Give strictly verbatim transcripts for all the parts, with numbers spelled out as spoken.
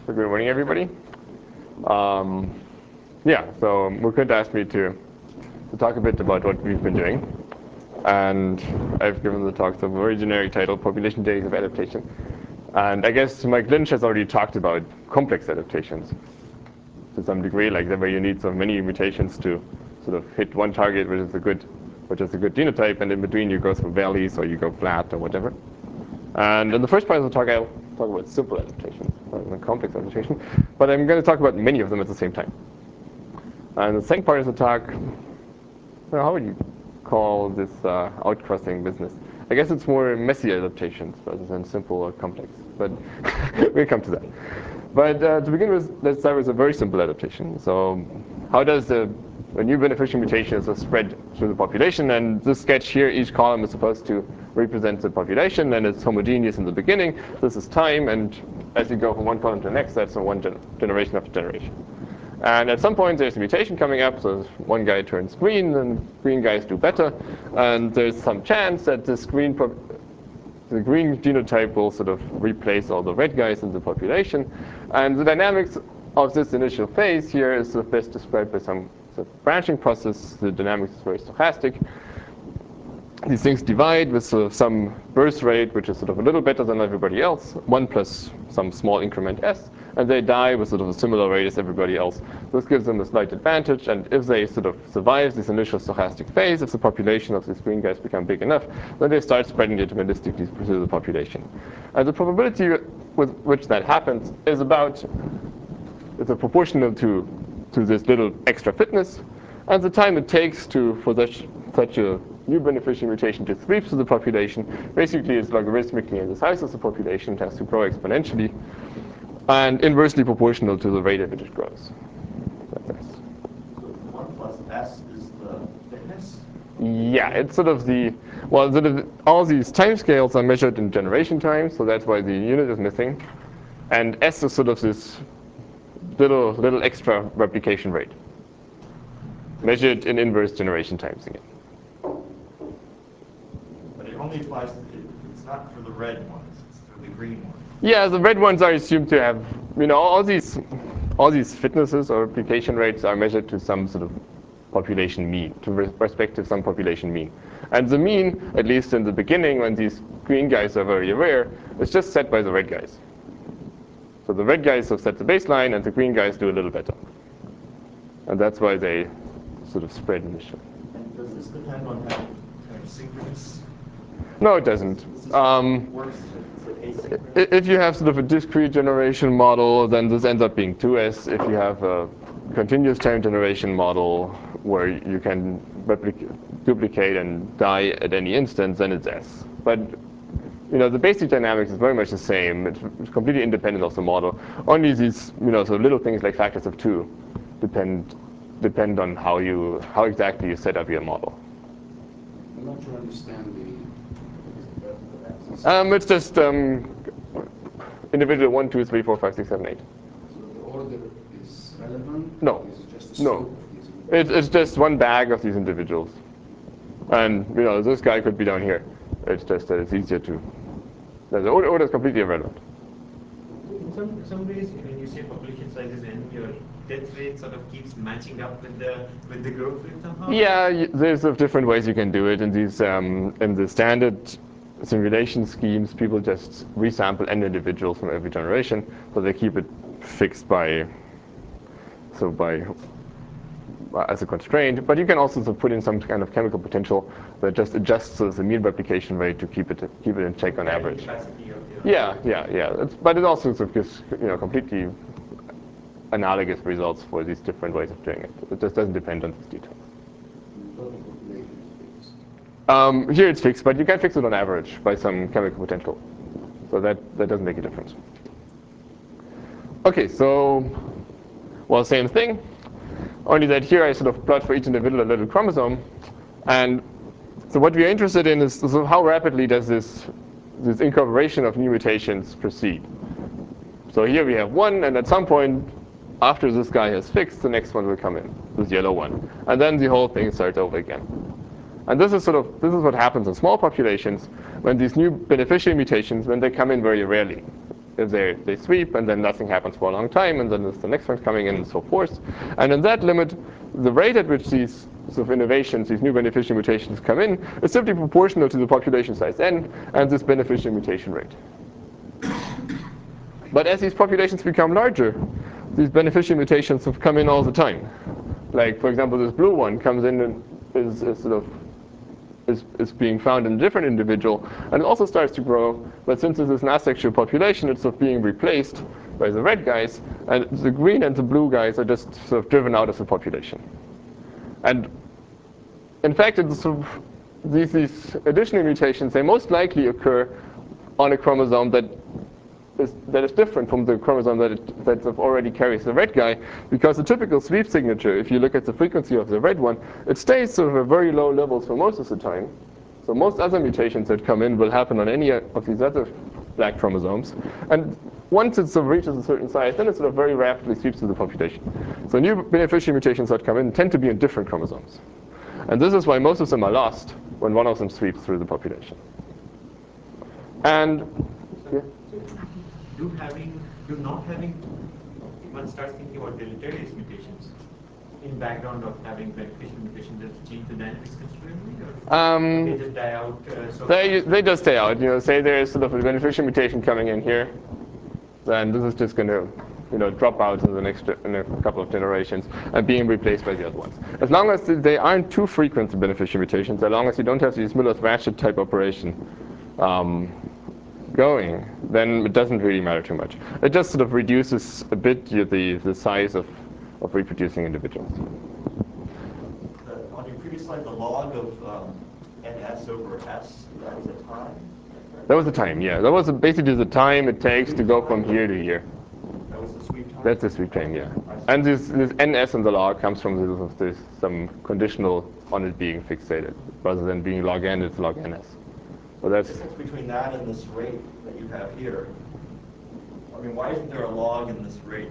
So good morning, everybody. Um, yeah, so Mukund asked me to, to talk a bit about what we've been doing. And I've given the talk a very generic title, Population Days of Adaptation. And I guess Mike Lynch has already talked about complex adaptations to some degree, like where you need so many mutations to sort of hit one target, which is a good, which is a good genotype, and in between you go through valleys or you go flat or whatever. And in the first part of the talk, I'll talk about simple adaptation rather than complex adaptation, but I'm going to talk about many of them at the same time. And the second part of the talk, well, how would you call this uh, outcrossing business? I guess it's more messy adaptations rather than simple or complex, but we'll come to that. But uh, to begin with, let's start with a very simple adaptation. So how does the a new beneficial mutation is spread through the population? And this sketch here, each column is supposed to represent the population, and it's homogeneous in the beginning. This is time, and as you go from one column to the next, that's from one gen generation after generation. And at some point, there's a mutation coming up, so one guy turns green, and green guys do better. And there's some chance that this green pro the green genotype will sort of replace all the red guys in the population. And the dynamics of this initial phase here is sort of best described by some sort of branching process. The dynamics is very stochastic. These things divide with sort of some birth rate, which is sort of a little better than everybody else, one plus some small increment s, and they die with sort of a similar rate as everybody else. This gives them a slight advantage, and if they sort of survive this initial stochastic phase, if the population of these green guys become big enough, then they start spreading deterministically through the population. And the probability with which that happens is about, it's a proportional to, to this little extra fitness, and the time it takes to, for such, such a new beneficial mutation to sweep through the population basically is logarithmically in the size of the population. It has to grow exponentially and inversely proportional to the rate at which it grows. That's S. So one plus S is the fitness? Yeah, it's sort of the, well, sort of all these timescales are measured in generation time, so that's why the unit is missing. And S is sort of this little, little extra replication rate, measured in inverse generation times again. It only applies to, it's not for the red ones, it's for the green ones. Yeah, the red ones are assumed to have, you know, all these, all these fitnesses or replication rates are measured to some sort of population mean, to respect to some population mean. And the mean, at least in the beginning, when these green guys are very rare, is just set by the red guys. So the red guys have set the baseline, and the green guys do a little better. And that's why they sort of spread initially. And does this depend on having kind of synchronous? No, it doesn't. Um, if you have sort of a discrete generation model, then this ends up being two S. If you have a continuous time generation model where you can duplicate and die at any instance, then it's S. But you know, the basic dynamics is very much the same. It's completely independent of the model. Only these, you know, so little things like factors of two depend depend on how you how exactly you set up your model. I'm not sure I understand the. Um, it's just um, individual one, two, three, four, five, six, seven, eight. So the order is relevant? No. Is it just the No. scope of these? It's, it's just one bag of these individuals. And, you know, this guy could be down here. It's just that it's easier to. The order, order is completely irrelevant. In some, some ways, when you say population size is n, your death rate sort of keeps matching up with the with the growth rate somehow? Yeah, there's uh, different ways you can do it. In these, um, in the standard simulation schemes, people just resample n individuals from every generation, so they keep it fixed by, so by, uh, as a constraint. But you can also sort of put in some kind of chemical potential that just adjusts the mean replication rate to keep it keep it in check on average. Yeah, yeah, yeah. It's, but it also sort of gives, you know, completely analogous results for these different ways of doing it. It just doesn't depend on these details. Um, here it's fixed, but you can fix it on average by some chemical potential. So that, that doesn't make a difference. Okay, so, well, same thing. Only that here I sort of plot for each individual a little chromosome. And so what we are interested in is so how rapidly does this, this incorporation of new mutations proceed. So here we have one, and at some point, after this guy has fixed, the next one will come in, this yellow one. And then the whole thing starts over again. And this is sort of, this is what happens in small populations when these new beneficiary mutations, when they come in very rarely. if they, they sweep, and then nothing happens for a long time, and then there's the next one coming in, and so forth. And in that limit, the rate at which these sort of innovations, these new beneficial mutations come in, is simply proportional to the population size n and this beneficial mutation rate. But as these populations become larger, these beneficial mutations have come in all the time. Like, for example, this blue one comes in and is, is sort of is, is being found in a different individual, and it also starts to grow. But since this is an asexual population, it's sort of being replaced by the red guys, and the green and the blue guys are just sort of driven out of the population. And in fact, it's sort of these, these additional mutations, they most likely occur on a chromosome that is, that is different from the chromosome that, it, that already carries the red guy, because the typical sweep signature, if you look at the frequency of the red one, it stays sort of at very low levels for most of the time. So most other mutations that come in will happen on any of these other black chromosomes. And once it sort of reaches a certain size, then it sort of very rapidly sweeps through the population. So new beneficial mutations that come in tend to be in different chromosomes. And this is why most of them are lost when one of them sweeps through the population. And yeah. Do having, do not having, one starts thinking about deleterious mutations in background of having beneficial mutations that change the dynamics considerably, or Um, they just die out? Uh, so they they just stay out. You know, say there's sort of a beneficial mutation coming in here, then this is just going to, you know, drop out in the next in a couple of generations and being replaced by the other ones. As long as they aren't too frequent, the beneficial mutations, as long as you don't have these Miller's-Ratchet type operation um, going, then it doesn't really matter too much. It just sort of reduces a bit the the size of of reproducing individuals. The, on your previous slide, the log of um, ns over s, that was a time? That was the time, yeah. That was basically the time it takes to go from here to here. That was the sweep time? That's the sweep time, yeah. And this, this ns in the log comes from this, this, some conditional on it being fixated. Rather than being log n, it's log ns. So that's the difference between that and this rate that you have here. I mean, why isn't there a log in this rate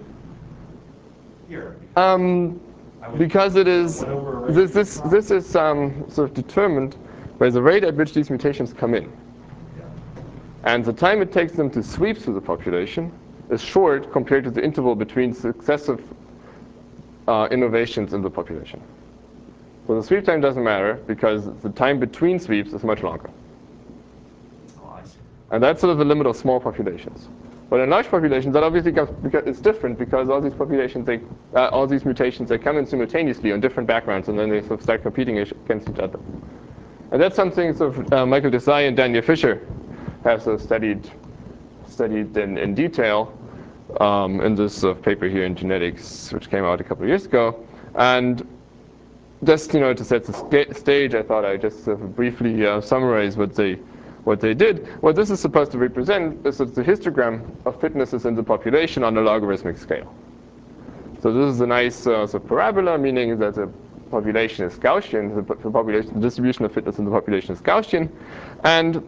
here? Um, because it is, this, this, this is um, sort of determined by the rate at which these mutations come in. And the time it takes them to sweep through the population is short compared to the interval between successive uh, innovations in the population. So the sweep time doesn't matter because the time between sweeps is much longer. Oh, I see. And that's sort of the limit of small populations. But in large populations, that obviously comes because it's different because all these populations, they, uh, all these mutations, they come in simultaneously on different backgrounds, and then they sort of start competing against each other. And that's something sort of uh, Michael Desai and Daniel Fisher have sort of studied studied in, in detail um, in this uh, paper here in Genetics, which came out a couple of years ago. And just, you know, to set the sta stage, I thought I'd just sort of briefly uh, summarize what they what they did. What this is supposed to represent is the histogram of fitnesses in the population on a logarithmic scale. So this is a nice uh, sort of parabola, meaning that the population is Gaussian. The, the population the distribution of fitness in the population is Gaussian, and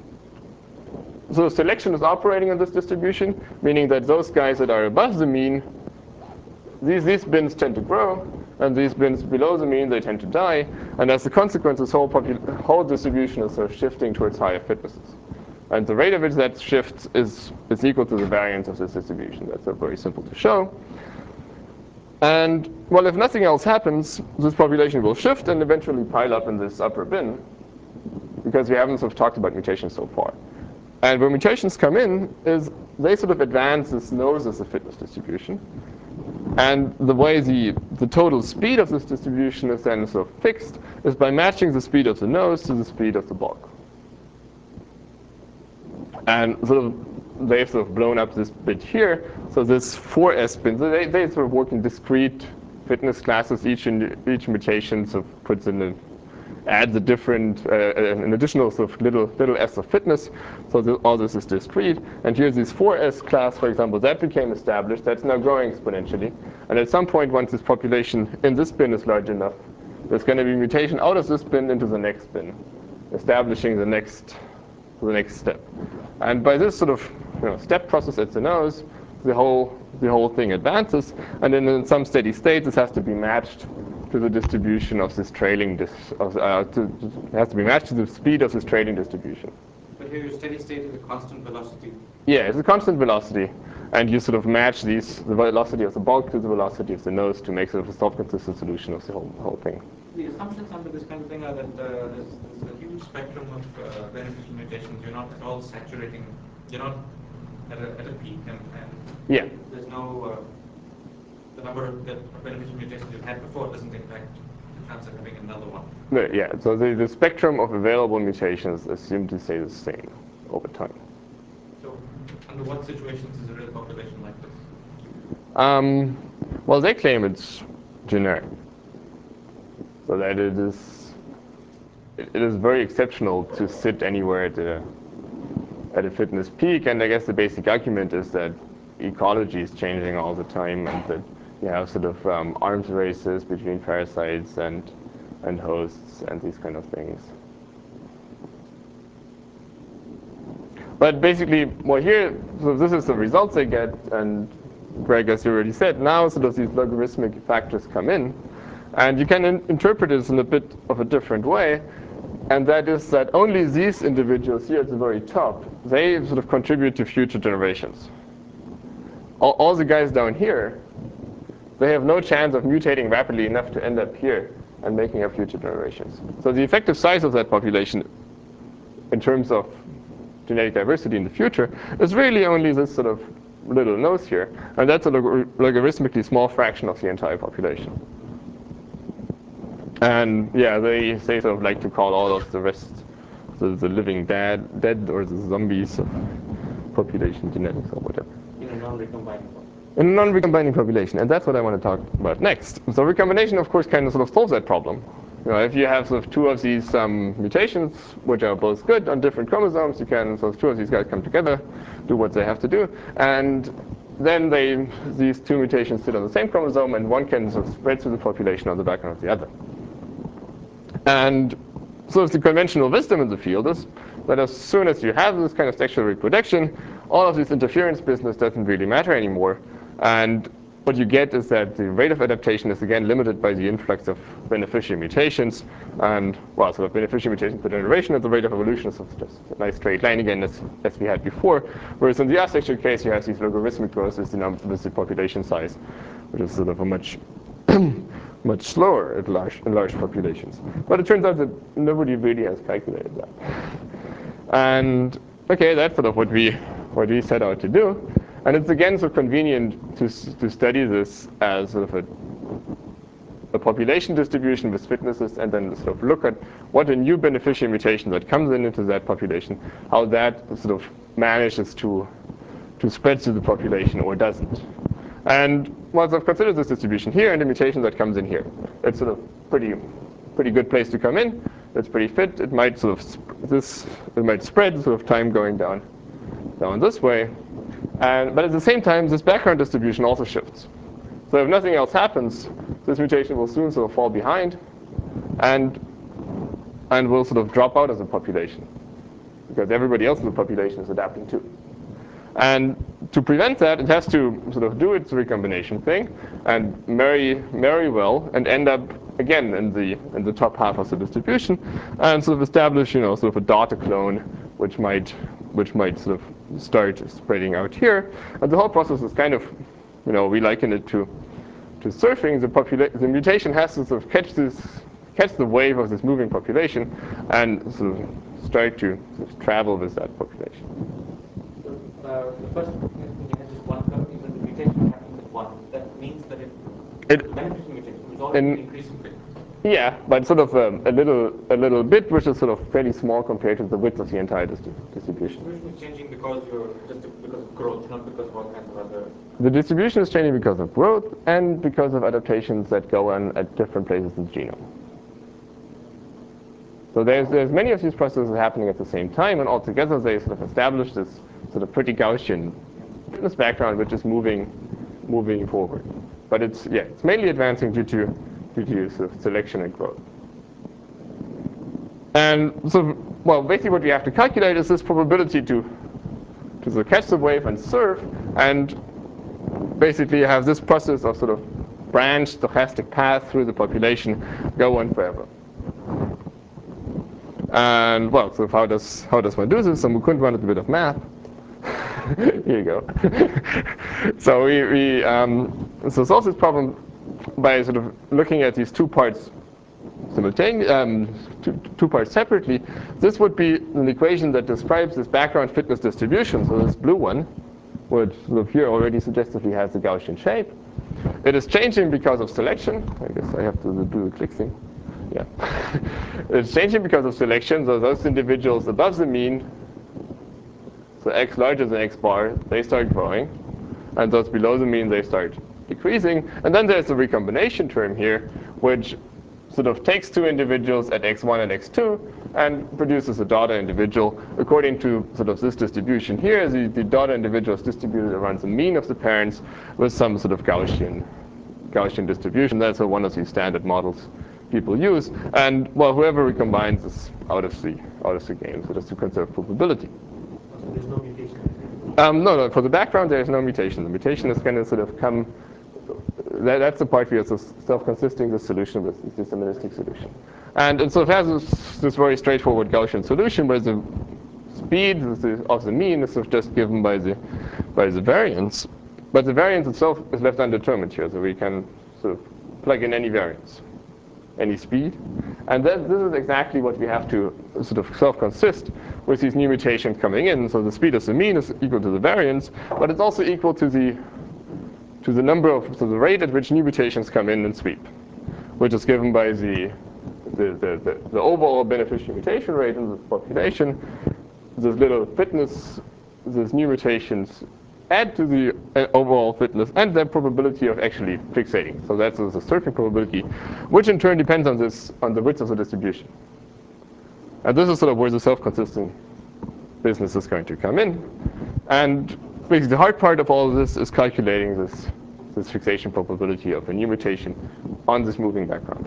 so selection is operating on this distribution, meaning that those guys that are above the mean, these, these bins tend to grow, and these bins below the mean, they tend to die. And as a consequence, this whole, whole distribution is sort of shifting towards higher fitnesses. And the rate at which that shifts is, is equal to the variance of this distribution. That's uh, very simple to show. And, well, if nothing else happens, this population will shift and eventually pile up in this upper bin, because we haven't sort of talked about mutations so far. And when mutations come in, is they sort of advance this nose as a fitness distribution. And the way the, the total speed of this distribution is then sort of fixed is by matching the speed of the nose to the speed of the bulk. And sort of they've sort of blown up this bit here. So this four S bin, so they, they sort of work in discrete fitness classes. Each in, each mutation sort of puts in a adds a different, uh, an additional sort of little little s of fitness. So th all this is discrete. And here's this four S class, for example, that became established. That's now growing exponentially. And at some point, once this population in this bin is large enough, there's going to be mutation out of this bin into the next bin, establishing the next the next step. And by this sort of you know, step process at the nose, the whole the whole thing advances. And then in some steady state, this has to be matched to the distribution of this trailing, dis of, uh, to, it has to be matched to the speed of this trailing distribution. But here your steady state is a constant velocity. Yeah, it's a constant velocity. And you sort of match these, the velocity of the bulk to the velocity of the nose to make sort of a self-consistent solution of the whole, whole thing. The assumptions under this kind of thing are that uh, there's, there's a huge spectrum of uh, beneficial mutations. You're not at all saturating, you're not at a, at a peak, and, and Yeah. there's no, uh, the number of, the beneficial mutations you've had before doesn't impact the chance of having another one. No, yeah, so the, the spectrum of available mutations is assumed to stay the same over time. So under what situations is a real population like this? Um, well, they claim it's generic. So that it is, it is very exceptional to sit anywhere at a, at a fitness peak. And I guess the basic argument is that ecology is changing all the time, and that you have sort of um, arms races between parasites and, and hosts and these kind of things. But basically, well, here, so this is the results they get, and Greg, as you already said, now sort of these logarithmic factors come in, and you can in interpret this in a bit of a different way, and that is that only these individuals here at the very top, they sort of contribute to future generations. All, all the guys down here, they have no chance of mutating rapidly enough to end up here and making up future generations. So the effective size of that population in terms of genetic diversity in the future is really only this sort of little nose here, and that's a log logarithmically small fraction of the entire population. And yeah, they, they sort of like to call all of the rest the, the living dead, dead or the zombies of population genetics or whatever. In a non-recombining population. In a non-recombining population, and that's what I want to talk about next. So recombination, of course, kind of sort of solves that problem. You know, if you have sort of two of these um, mutations, which are both good on different chromosomes, you can sort of two of these guys come together, do what they have to do, and then they these two mutations sit on the same chromosome, and one can sort of spread through the population on the background of the other. And so the conventional wisdom in the field is that as soon as you have this kind of sexual reproduction, all of this interference business doesn't really matter anymore. And what you get is that the rate of adaptation is again limited by the influx of beneficial mutations. And, well, sort of beneficial mutations per generation at the rate of evolution is just a nice straight line again, as, as we had before. Whereas in the asexual case, you have these logarithmic growths with the, with the population size, which is sort of a much much slower at large, in large populations. But it turns out that nobody really has calculated that. And okay, that's sort of what we what we set out to do. And it's again so convenient to to study this as sort of a a population distribution with fitnesses, and then sort of look at what a new beneficial mutation that comes in into that population, how that sort of manages to to spread through the population or doesn't. And once I've considered this distribution here and the mutation that comes in here, it's sort of pretty, pretty good place to come in. It's pretty fit. It might sort of this it might spread sort of time going down, down this way. And but at the same time, this background distribution also shifts. So if nothing else happens, this mutation will soon sort of fall behind, and and will sort of drop out of the population because everybody else in the population is adapting too. And to prevent that, it has to sort of do its recombination thing and marry, marry well and end up again in the in the top half of the distribution, and sort of establish, you know, sort of a daughter clone, which might which might sort of start spreading out here. And the whole process is kind of, you know, we liken it to to surfing. The popula the mutation has to sort of catch this catch the wave of this moving population and sort of start to sort of travel with that population. Uh, the first, when you had this one curve, you said the mutation happens at one. That means that it, it the beneficial mutation is already in, increasing bit. Yeah, but sort of um, a little a little bit, which is sort of fairly small compared to the width of the entire distri distribution. The distribution is changing because you're just because of growth, not because of all kinds of other. The distribution is changing because of growth and because of adaptations that go on at different places in the genome. So there's there's many of these processes happening at the same time, and altogether they sort of establish this sort of pretty Gaussian fitness background, which is moving moving forward. But it's yeah, it's mainly advancing due to due to sort of selection and growth. And so, well, basically what we have to calculate is this probability to to sort of catch the wave and surf, and basically have this process of sort of branched stochastic path through the population go on forever. And well, so how does how does one do this? So Mukund wanted a bit of math. Here you go. So we, we um, so solve this problem by sort of looking at these two parts simultaneously, um, two, two parts separately. This would be an equation that describes this background fitness distribution. So this blue one, which sort of here already suggestively has the Gaussian shape. It is changing because of selection. I guess I have to do the click thing. Yeah. It's changing because of selection. So those individuals above the mean, so x larger than x bar, they start growing. And those below the mean, they start decreasing. And then there's the recombination term here, which sort of takes two individuals at x one and x two and produces a daughter individual according to sort of this distribution here. The, the daughter individual is distributed around the mean of the parents with some sort of Gaussian Gaussian distribution. That's one of these standard models people use. And well, whoever recombines is out of the out of the game, so just to conserve probability. So there's no mutation. Um, no, no. For the background, there is no mutation. The mutation is going to sort of come. That, that's the part where it's self-consisting the solution with the deterministic solution. And, and so it has this, this very straightforward Gaussian solution where the speed of the, of the mean is sort of just given by the by the variance. But the variance itself is left undetermined here, so we can sort of plug in any variance, any speed. And that, this is exactly what we have to sort of self-consist with these new mutations coming in. So the speed of the mean is equal to the variance, but it's also equal to the to the number of, so the rate at which new mutations come in and sweep, which is given by the the, the, the, the overall beneficial mutation rate in the population. This little fitness, these new mutations add to the uh, overall fitness and the probability of actually fixating. So that's the surfing probability, which in turn depends on this on the width of the distribution. And this is sort of where the self-consistent business is going to come in. And basically the hard part of all of this is calculating this, this fixation probability of a new mutation on this moving background.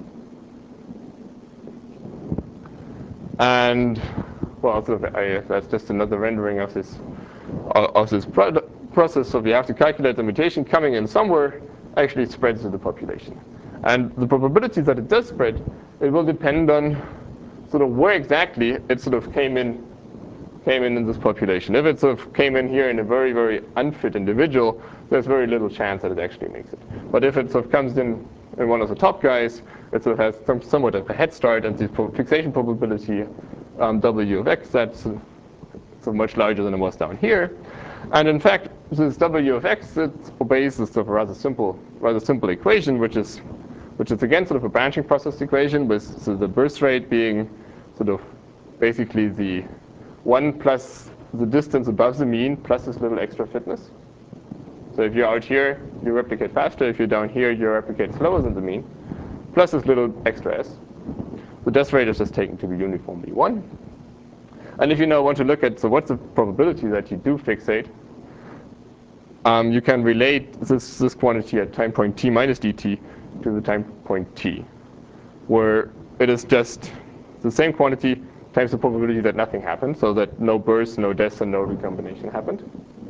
And well, sort of, I, that's just another rendering of this of this pro process. So we have to calculate the mutation coming in somewhere actually spreads to the population. And the probability that it does spread, it will depend on sort of where exactly it sort of came in came in in this population. If it sort of came in here in a very, very unfit individual, there's very little chance that it actually makes it. But if it sort of comes in in one of the top guys, it sort of has some, somewhat of a head start, and the fixation probability um, W of x, that's uh, so much larger than it was down here. And in fact, this W of x, it obeys this sort of rather simple, rather simple equation, which is, which is again sort of a branching process equation, with so the birth rate being sort of basically the one plus the distance above the mean plus this little extra fitness. So if you're out here, you replicate faster. If you're down here, you replicate slower than the mean, plus this little extra s. The death rate is just taken to be uniformly one. And if you now want to look at, so what's the probability that you do fixate, um, you can relate this, this quantity at time point t minus dt to the time point t, where it is just the same quantity times the probability that nothing happened, so that no burst, no death, and no recombination happened.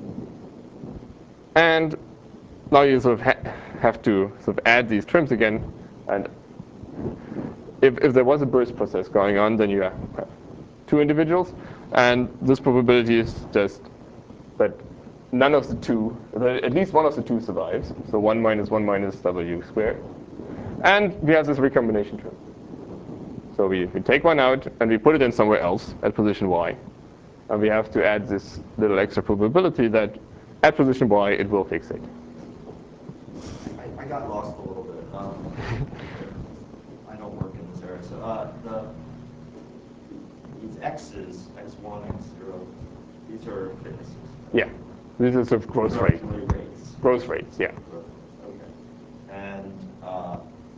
And now you sort of ha have to sort of add these terms again. And if, if there was a burst process going on, then you have two individuals. And this probability is just that none of the two, that at least one of the two survives. So one minus one minus w squared. And we have this recombination term. So we, we take one out and we put it in somewhere else at position y. And we have to add this little extra probability that at position y it will fixate. I, I got lost a little bit. Um, I don't work in this area. So uh, the these x's, x one, x zero, these are fitnesses. Yeah. This is sort of growth rate. Rates. Growth rates, yeah. Okay. And, uh,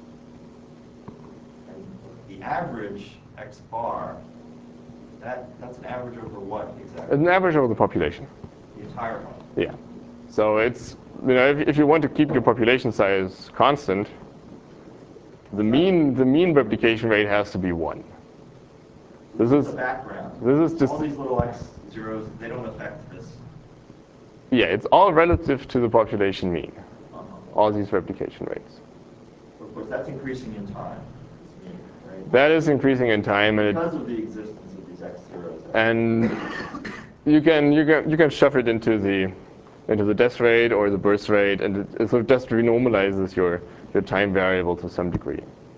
and the average x bar, that that's an average over what exactly? It's an average over the population. The entire one. Yeah. So it's, you know, if, if you want to keep your population size constant, the mean the mean replication rate has to be one. This is the background. This is just all these little x zeros. They don't affect this. Yeah, it's all relative to the population mean. Uh-huh. All these replication rates. Of course, that's increasing in time. Mean, right? right? That is increasing in time, and it, Because of the existence of these X zeros. and you can you can you can shove it into the into the death rate or the birth rate, and it, it sort of just renormalizes your your time variable to some degree.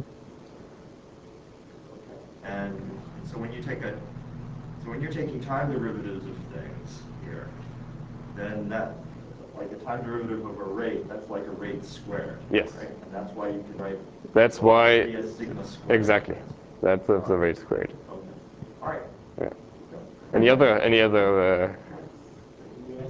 And so when you take a so when you're taking time derivatives of things here, then that like a time derivative of a rate, that's like a rate squared. Yes. Right? And that's why you can write That's why as sigma squared. exactly. That's, that's the rate squared. Okay. All right. Yeah. Any other any other uh, Yes.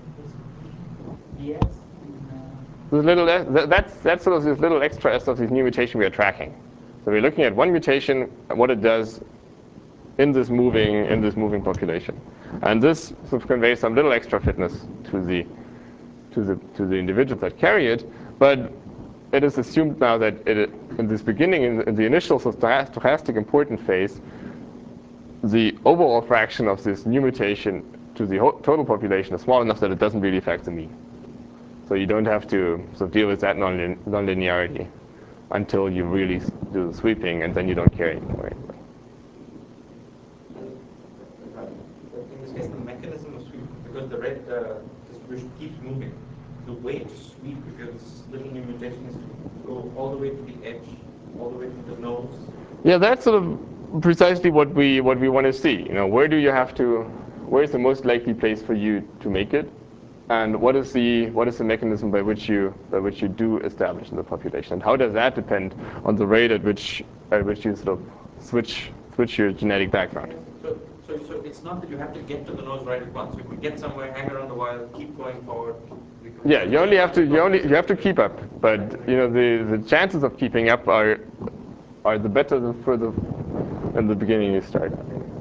Yes. This little, that's, that's sort of this little extra S of this new mutation we are tracking. So we're looking at one mutation and what it does in this moving in this moving population, and this sort of conveys some little extra fitness to the to the to the individuals that carry it. But it is assumed now that it, in this beginning, in, in the initial sort of stochastic important phase, the overall fraction of this new mutation to the whole, total population is small enough that it doesn't really affect the mean. So you don't have to sort of deal with that non nonlinearity until you really do the sweeping, and then you don't care anymore. Anyway. In this case, the mechanism of sweep, because the rate uh, distribution keeps moving, the way to sweep, because little new mutation is to go all the way to the edge, all the way to the nose. Yeah, that's sort of precisely what we what we want to see. You know, where do you have to? Where is the most likely place for you to make it? And what is the what is the mechanism by which you by which you do establish in the population? And how does that depend on the rate at which at which you sort of switch switch your genetic background? So, so, so it's not that you have to get to the nose right at once. You can get somewhere, hang around a while, keep going forward. Yeah, you only have to you only you have to keep up. But you know the the chances of keeping up are are the better the further in the beginning you start.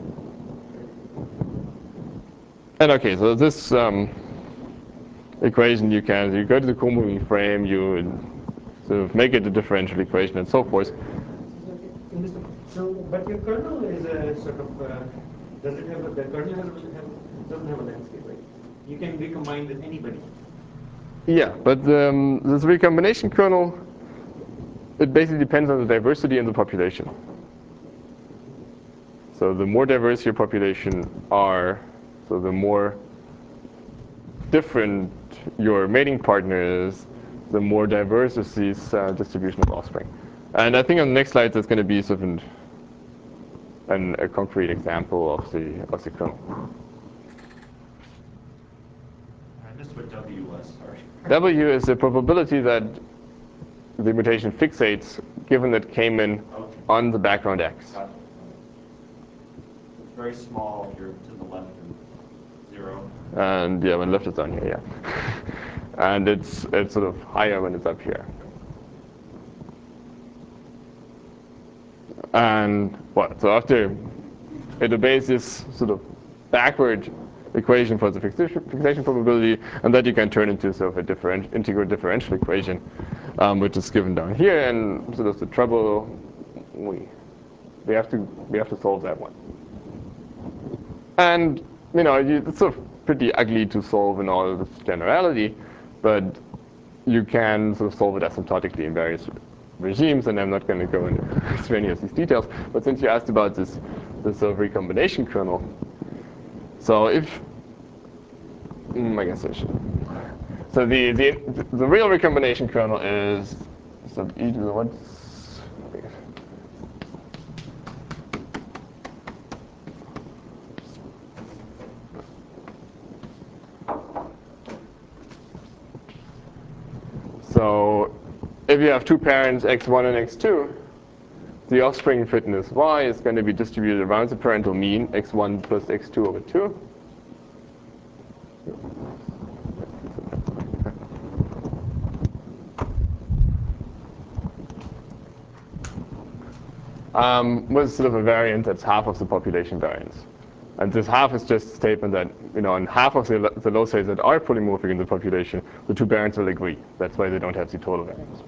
And okay, so this. Um, equation you can, you go to the co-moving frame, you sort of make it a differential equation and so forth. So, but your kernel is a sort of, uh, does it have, a, the kernel has, have, doesn't have a landscape, right? You can recombine with anybody. Yeah, but um, this recombination kernel, it basically depends on the diversity in the population. So the more diverse your population are, so the more different your mating partner is, the more diverse is this uh, distribution of offspring. And I think on the next slide there's going to be sort of an, an, a concrete example of the of the kernel. I missed what W was, sorry. W is the probability that the mutation fixates given that it came in Okay. on the background X. Gotcha. It's very small here to the left of zero. And yeah, when left is down here, yeah. And it's it's sort of higher when it's up here. And what? So after it obeys this sort of backward equation for the fixation, fixation probability, and that you can turn into sort of a different integral differential equation, um, which is given down here. And sort of the trouble we we have to we have to solve that one. And you know, you, it's sort of pretty ugly to solve in all this generality, but you can sort of solve it asymptotically in various regimes, and I'm not going to go into any of these details. But since you asked about this, this sort of recombination kernel, so if mm, I guess I should. So the the the real recombination kernel is sub e to the what's So if you have two parents, x one and x two, the offspring fitness y is going to be distributed around the parental mean, x one plus x two over two. Um, with sort of a variance that's half of the population variance. And this half is just a statement that, you know, in half of the, the loci that are polymorphic in the population, the two parents will agree. That's why they don't have the total variance.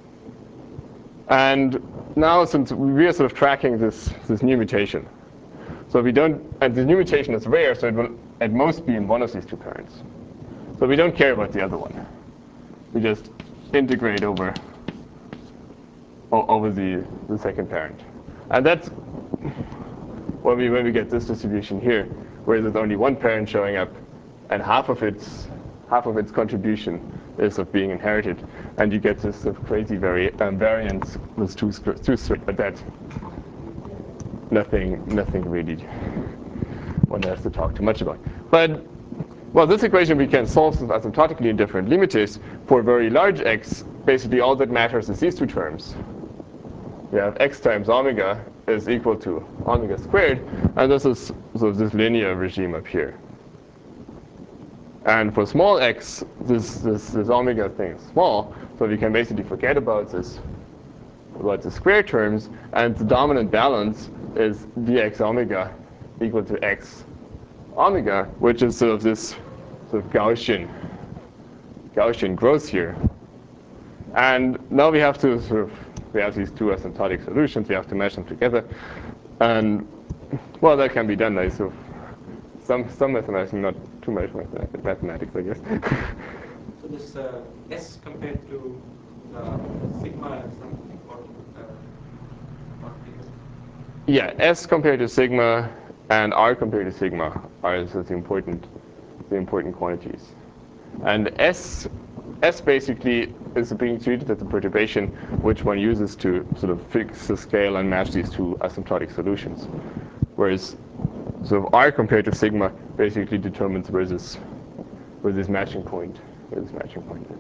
And now, since we are sort of tracking this, this new mutation, so we don't, and the new mutation is rare, so it will at most be in one of these two parents. So we don't care about the other one. We just integrate over, over the, the second parent. And that's when we, when we get this distribution here, where there's only one parent showing up, and half of its, half of its contribution is of being inherited. And you get this sort of crazy vari um, variance with two, two strips, but that nothing, nothing really one has to talk too much about. But well, this equation we can solve asymptotically in different limiters. For very large x, basically all that matters is these two terms. We have x times omega is equal to omega squared, and this is so this linear regime up here. And for small x, this, this, this omega thing is small, so we can basically forget about this, about the square terms, and the dominant balance is dx omega equal to x omega, which is sort of this sort of Gaussian, Gaussian growth here. And now we have to sort of, we have these two asymptotic solutions, we have to mesh them together. And well, that can be done nice. So some, some mathematics, not too much mathematics, I guess. So this uh, S compared to uh, sigma is something important. Uh, important. Yeah, S compared to sigma and R compared to sigma are the important, the important quantities. And S, S basically is being treated as a perturbation which one uses to sort of fix the scale and match these two asymptotic solutions. Whereas so R compared to sigma basically determines where this, where this matching point, where this matching point is.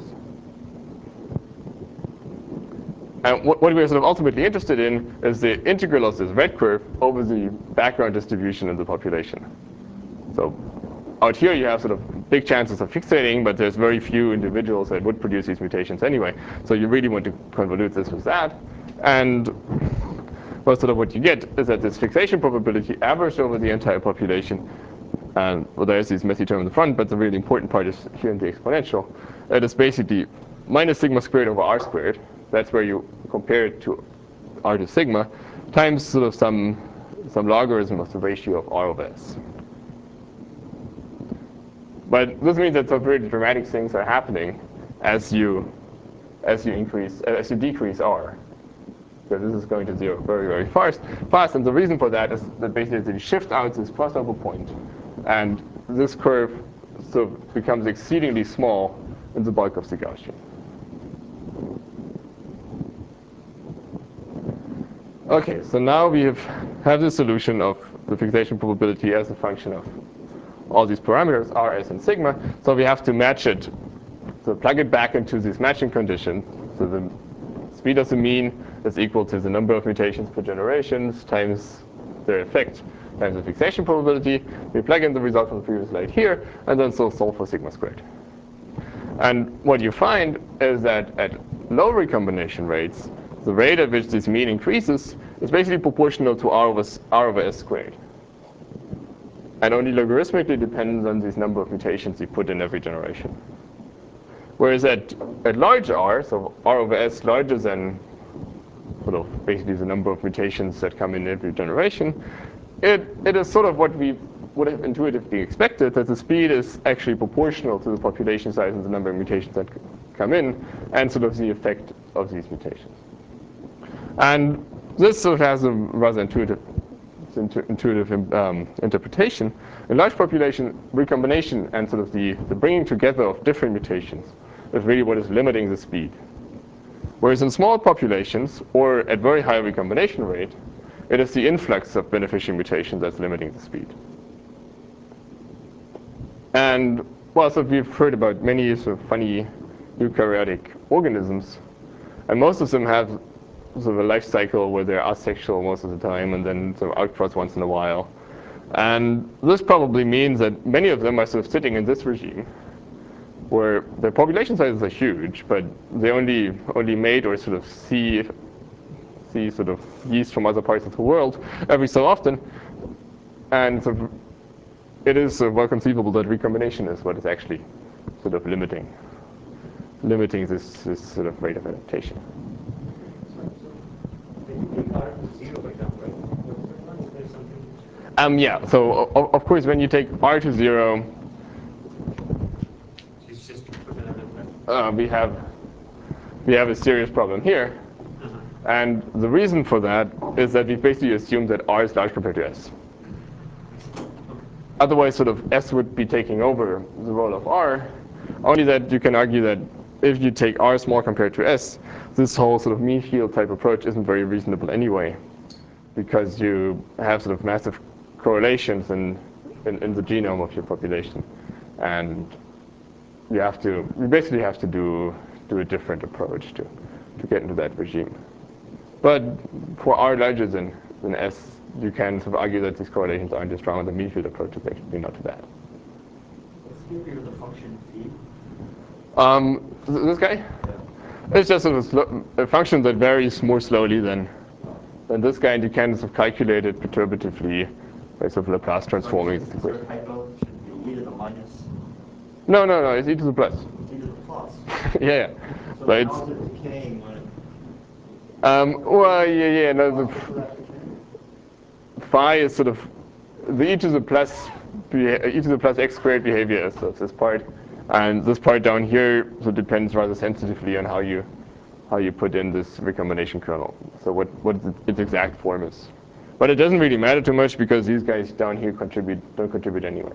And what, what we're sort of ultimately interested in is the integral of this red curve over the background distribution in the population. So out here you have sort of big chances of fixating, but there's very few individuals that would produce these mutations anyway. So you really want to convolute this with that. And well, sort of what you get is that this fixation probability averaged over the entire population. And well, there's this messy term in the front, but the really important part is here in the exponential. It is basically minus sigma squared over r squared. That's where you compare it to r to sigma, times sort of some, some logarithm of the ratio of r over s. But this means that some very dramatic things are happening as you, as you increase, as you decrease r. Because this is going to zero very, very fast. Fast, and the reason for that is that basically you shift out this crossover point, and this curve so becomes exceedingly small in the bulk of the Gaussian. Okay, so now we have, have the solution of the fixation probability as a function of all these parameters, r, s, and sigma. So we have to match it, so plug it back into this matching condition. So the speed of the mean is equal to the number of mutations per generation times their effect times the fixation probability. We plug in the result from the previous slide here, and then so solve for sigma squared. And what you find is that at low recombination rates, the rate at which this mean increases is basically proportional to r over, r over s squared. And only logarithmically depends on this number of mutations you put in every generation. Whereas at, at large r, so r over s larger than sort of basically the number of mutations that come in every generation, it, it is sort of what we would have intuitively expected, that the speed is actually proportional to the population size and the number of mutations that come in, and sort of the effect of these mutations. And this sort of has a rather intuitive, intuitive um, interpretation. In large population, recombination and sort of the, the bringing together of different mutations is really what is limiting the speed. Whereas in small populations, or at very high recombination rate, it is the influx of beneficial mutations that's limiting the speed. And well, so we've heard about many sort of funny eukaryotic organisms, and most of them have sort of a life cycle where they're asexual most of the time and then sort of outcross once in a while. And this probably means that many of them are sort of sitting in this regime where their population sizes are huge, but they only only mate or sort of see see sort of yeast from other parts of the world every so often. And sort of it is sort of well conceivable that recombination is what is actually sort of limiting limiting this, this sort of rate of adaptation. Um, yeah, so of, of course when you take r to zero, uh, we have we have a serious problem here. And the reason for that is that we basically assume that R is large compared to S. Otherwise, sort of S would be taking over the role of R. Only that you can argue that if you take R small compared to S, this whole sort of mean field type approach isn't very reasonable anyway, because you have sort of massive correlations in, in, in the genome of your population. And you have to, you basically have to do, do a different approach to, to get into that regime. But for R larger than, than S, you can sort of argue that these correlations aren't as strong, and the mean field approach is actually not too bad. What's the theory of the function phi? Um, this guy? Yeah. It's just sort of sl a function that varies more slowly than, than this guy, and you can sort of calculate it perturbatively by sort of Laplace transforming this Sort of equation. typo should be e to the minus, No, no, no, it's e to the plus. e to the plus. yeah, yeah. So But how it's, is it decaying when it? um, well, yeah, yeah, no, the Why is that decaying? phi is sort of, the e to the plus, e to the plus x squared behavior is of this part. And this part down here so depends rather sensitively on how you how you put in this recombination kernel. So what, what its exact form is. But it doesn't really matter too much because these guys down here contribute don't contribute anyway.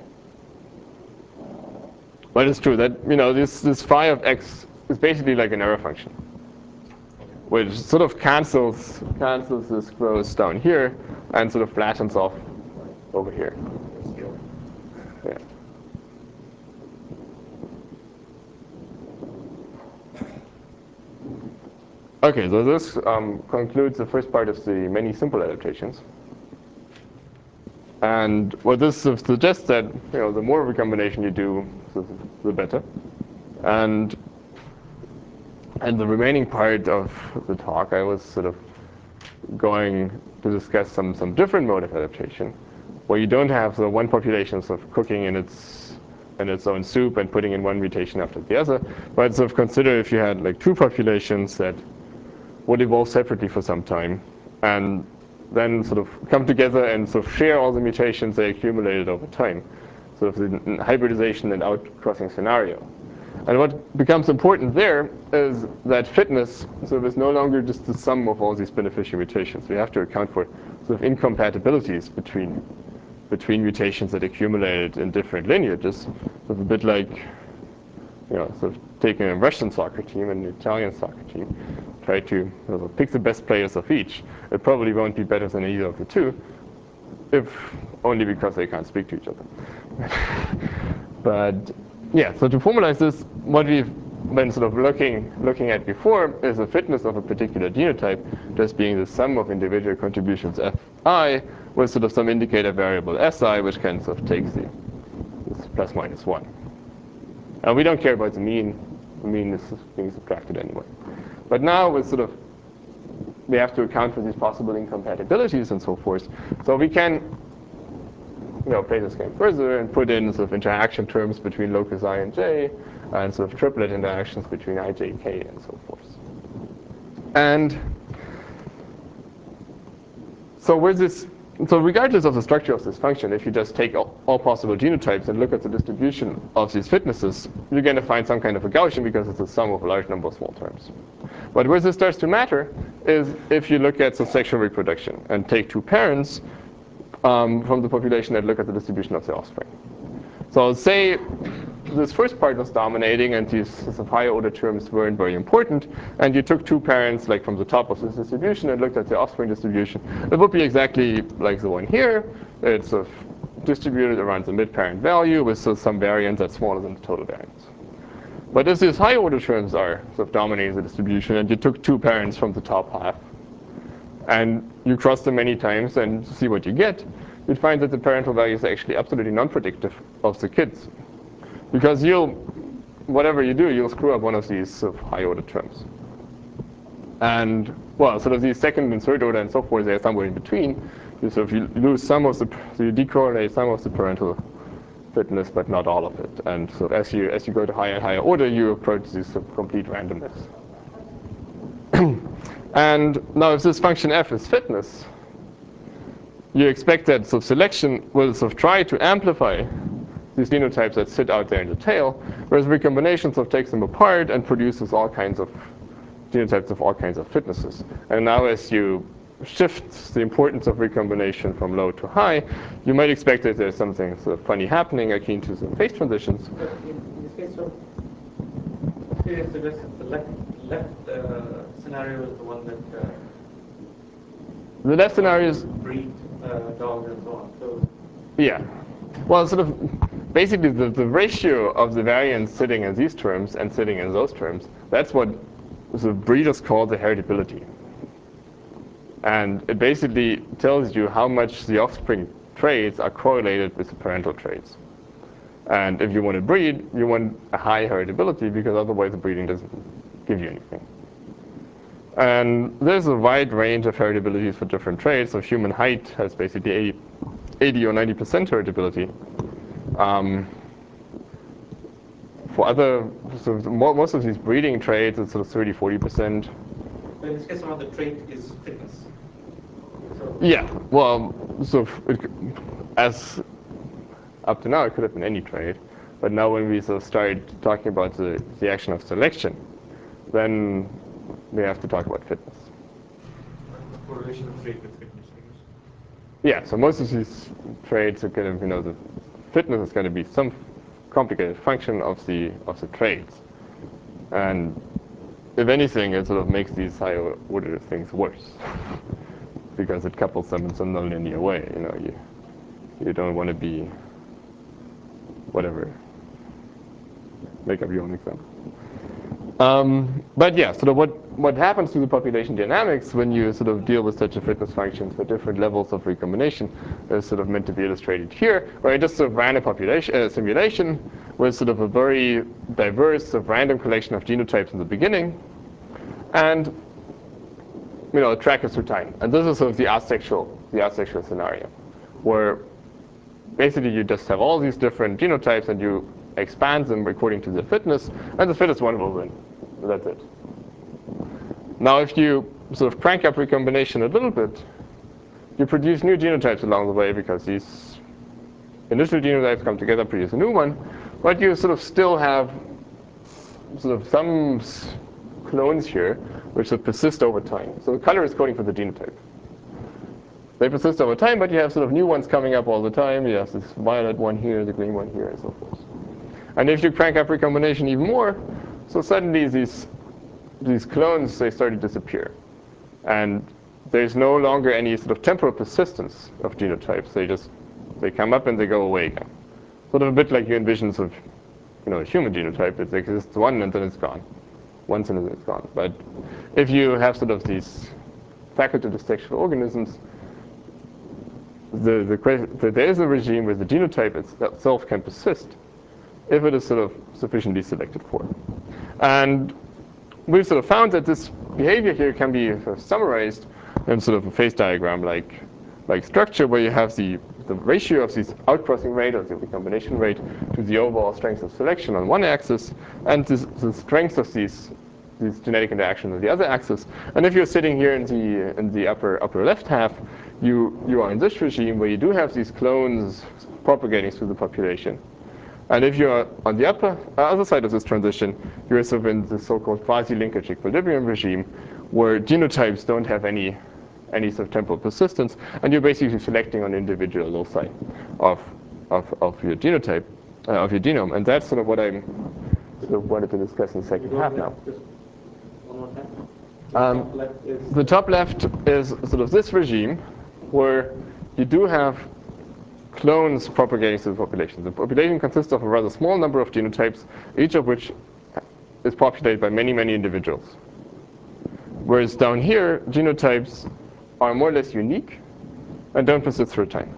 But it's true that you know this this phi of x is basically like an error function, which sort of cancels cancels this growth down here and sort of flattens off over here. Yeah. Okay, so this um, concludes the first part of the many simple adaptations. And what this suggests that you know the more recombination you do, the better. And and the remaining part of the talk, I was sort of going to discuss some some different mode of adaptation, where you don't have the one population sort of cooking in its in its own soup and putting in one mutation after the other, but sort of consider if you had like two populations that would evolve separately for some time, and then sort of come together and sort of share all the mutations they accumulated over time, sort of the hybridization and outcrossing scenario. And what becomes important there is that fitness sort of is no longer just the sum of all these beneficial mutations. We have to account for sort of incompatibilities between between mutations that accumulated in different lineages, sort of a bit like you know, sort of taking a Russian soccer team and an Italian soccer team, try to you know, pick the best players of each. It probably won't be better than either of the two, if only because they can't speak to each other. But yeah, so to formalize this, what we've been sort of looking looking at before is the fitness of a particular genotype just being the sum of individual contributions fi with sort of some indicator variable si, which can sort of take the this plus minus one. And we don't care about the mean. The mean is being subtracted anyway. But now with sort of, we have to account for these possible incompatibilities and so forth. So we can, you know, play this game further and put in sort of interaction terms between locus I and j, and sort of triplet interactions between I, j, k, and so forth. And so where's this? So regardless of the structure of this function, if you just take all, all possible genotypes and look at the distribution of these fitnesses, you're going to find some kind of a Gaussian because it's the sum of a large number of small terms. But where this starts to matter is if you look at the sexual reproduction and take two parents um, from the population and look at the distribution of the offspring. So say this first part was dominating and these sort of higher order terms weren't very important, and you took two parents like from the top of this distribution and looked at the offspring distribution, it would be exactly like the one here. It's sort of distributed around the mid-parent value with sort of some variance that's smaller than the total variance. But as these high order terms are sort of dominating the distribution, and you took two parents from the top half, and you cross them many times and see what you get, you'd find that the parental value is actually absolutely non-predictive of the kids. Because you'll, whatever you do, you'll screw up one of these sort of high order terms. And, well, sort of these second and third order and so forth, they're somewhere in between. You sort of you lose some of the, so you decorrelate some of the parental fitness, but not all of it. And so as you, as you go to higher and higher order, you approach this sort of complete randomness. And now if this function f is fitness, you expect that sort of selection will sort of try to amplify these phenotypes that sit out there in the tail, whereas recombination sort of takes them apart and produces all kinds of genotypes of all kinds of fitnesses. And now as you shift the importance of recombination from low to high, you might expect that there's something sort of funny happening akin to some phase transitions. But in, in this case, so here suggests that the left, left uh, scenario is the one that uh, The left scenario is, breed uh, dogs and so on. So yeah. Well, sort of, basically the, the ratio of the variance sitting in these terms and sitting in those terms, that's what the breeders call the heritability. And it basically tells you how much the offspring traits are correlated with the parental traits. And if you want to breed, you want a high heritability because otherwise the breeding doesn't give you anything. And there's a wide range of heritabilities for different traits. So human height has basically eighty, eighty or ninety percent heritability. Um, for other, so most of these breeding traits, it's sort of thirty, forty percent. but in this case, some of the trait is fitness. So Yeah, well, so it, as up to now, it could have been any trait. But now when we sort of start talking about the, the action of selection, then we have to talk about fitness. The correlation of trait with fitness, I guess. Yeah, so most of these traits are kind of, you know, the fitness is going to be some complicated function of the of the traits. And if anything, it sort of makes these higher order things worse because it couples them in some nonlinear way. You know, you you don't want to be whatever. Make up your own example. Um, but yeah, sort of what, what happens to the population dynamics when you sort of deal with such a fitness function for different levels of recombination is sort of meant to be illustrated here, where I just sort of ran a population uh, simulation with sort of a very diverse, sort of random collection of genotypes in the beginning, and you know, track it through time. And this is sort of the asexual, the asexual scenario, where basically you just have all these different genotypes and you expand them according to the fitness, and the fittest one will win. That's it. Now if you sort of crank up recombination a little bit, you produce new genotypes along the way because these initial genotypes come together, produce a new one, but you sort of still have sort of some clones here which will persist over time. So the color is coding for the genotype. They persist over time, but you have sort of new ones coming up all the time. You have this violet one here, the green one here, and so forth. And if you crank up recombination even more, so suddenly these these clones, they start to disappear. And there's no longer any sort of temporal persistence of genotypes. They just, they come up and they go away again. Sort of a bit like you envision sort of, you know, a human genotype. It exists one and then it's gone. Once and then it's gone. But if you have sort of these facultative sexual organisms, the, the, the, there is a regime where the genotype itself can persist if it is sort of sufficiently selected for. And we've sort of found that this behavior here can be sort of summarized in sort of a phase diagram like like structure, where you have the, the ratio of this outcrossing rate or the recombination rate to the overall strength of selection on one axis, and this, the strength of these these genetic interactions on the other axis. And if you're sitting here in the in the upper upper left half, you you are in this regime where you do have these clones propagating through the population. And if you're on the upper uh, other side of this transition, you're sort of in the so-called quasi-linkage equilibrium regime, where genotypes don't have any any sort of temporal persistence, and you're basically selecting on individual loci of of of your genotype, uh, of your genome, and that's sort of what I'm sort of wanted to discuss in the second half now. Just one more time. Um, Top left is the top left is sort of this regime, where you do have clones propagating through the population. The population consists of a rather small number of genotypes, each of which is populated by many, many individuals. Whereas down here, genotypes are more or less unique and don't persist through time.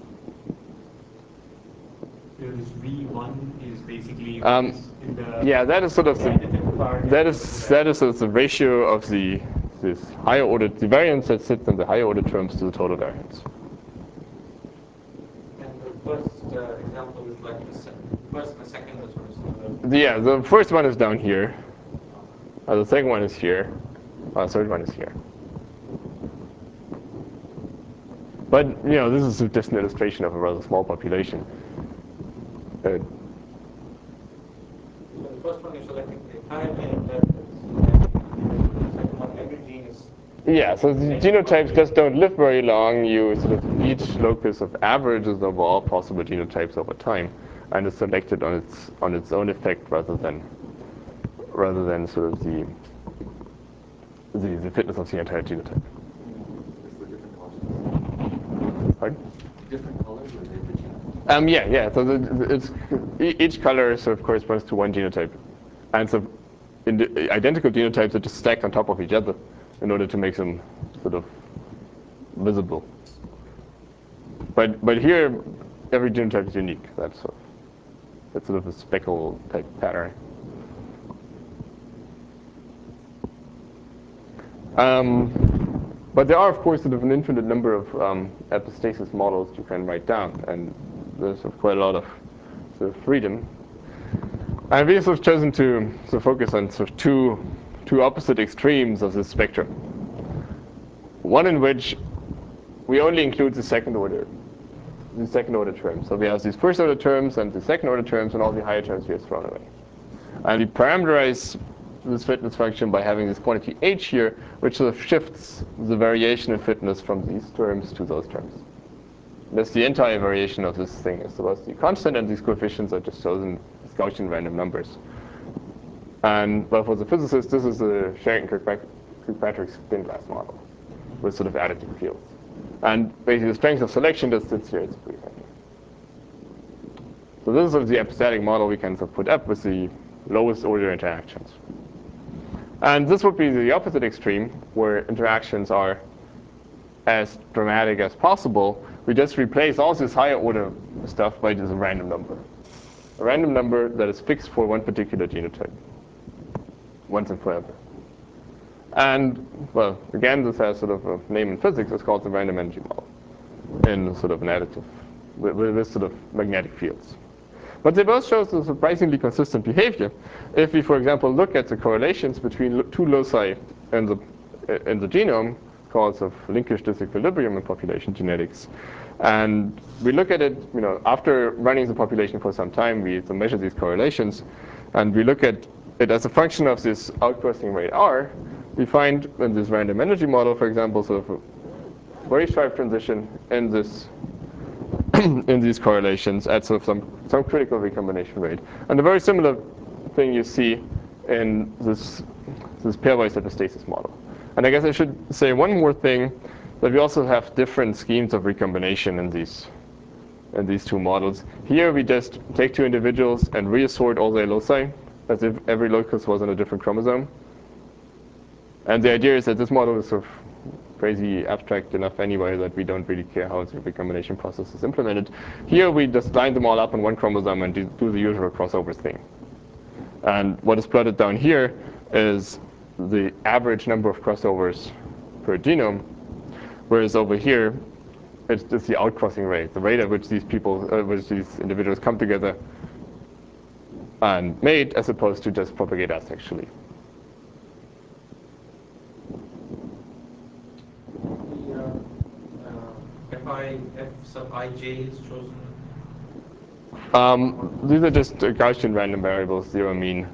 Because V one is basically Um, in the yeah, that is sort of the, additive part. that is that is sort of the ratio of the this higher order, the variance that sits in the higher order terms to the total variance. and the first uh, example is like the se- first and the second is sort of similar. The, yeah, the first one is down here. Uh, the second one is here. Uh, the third one is here. But you know, this is just an illustration of a rather small population. Uh, So the first one you're selecting the entire male that is Yeah, so the genotypes just don't live very long. You sort of each locus of averages over all possible genotypes over time, and is selected on its on its own effect rather than rather than sort of the the, the fitness of the entire genotype. Is the different colors? Pardon? Different colors or the the genotype? Um, yeah, yeah. So the, the, it's, e- each color sort of corresponds to one genotype, and so in the identical genotypes are just stacked on top of each other in order to make them sort of visible. But but here, every genotype is unique. That's sort of, that's sort of a speckle type pattern. Um, but there are, of course, sort of an infinite number of um, epistasis models you can write down, and there's sort of quite a lot of sort of freedom. And we've sort of chosen to sort of focus on sort of two two opposite extremes of this spectrum. One in which we only include the second order, the second order terms. So we have these first order terms and the second order terms, and all the higher terms we have thrown away. And we parameterize this fitness function by having this quantity h here, which sort of shifts the variation in fitness from these terms to those terms. That's the entire variation of this thing is supposed to be constant, and these coefficients are just chosen as Gaussian random numbers. And well, for the physicist, this is the Sherrington-Kirkpatrick spin glass model with sort of additive fields. And basically, the strength of selection just sits here. It's pretty handy. So this is sort of the epistatic model we can sort of put up with the lowest order interactions. And this would be the opposite extreme, where interactions are as dramatic as possible. We just replace all this higher order stuff by just a random number. A random number that is fixed for one particular genotype, once and forever. And, well, again, this has sort of a name in physics. It's called the random energy model in sort of an additive, with, with sort of magnetic fields. But they both show some surprisingly consistent behavior. If we, for example, look at the correlations between two loci in the, in the genome, called of linkage disequilibrium in population genetics, and we look at it, you know, after running the population for some time, we measure these correlations, and we look at it as a function of this outcrossing rate R. We find in this random energy model, for example, sort of a very sharp transition in this in these correlations at sort of some, some critical recombination rate. And a very similar thing you see in this, this pairwise epistasis model. And I guess I should say one more thing, that we also have different schemes of recombination in these, in these two models. Here we just take two individuals and reassort all their loci, as if every locus was on a different chromosome. And the idea is that this model is sort of crazy abstract enough anyway that we don't really care how the recombination process is implemented. Here we just line them all up on one chromosome and do, do the usual crossover thing. And what is plotted down here is the average number of crossovers per genome, whereas over here it's just the outcrossing rate, the rate at which these people, uh, which these individuals come together and mate, as opposed to just propagate asexually. F I, F sub ij is chosen? Um, these are just uh, Gaussian random variables, zero mean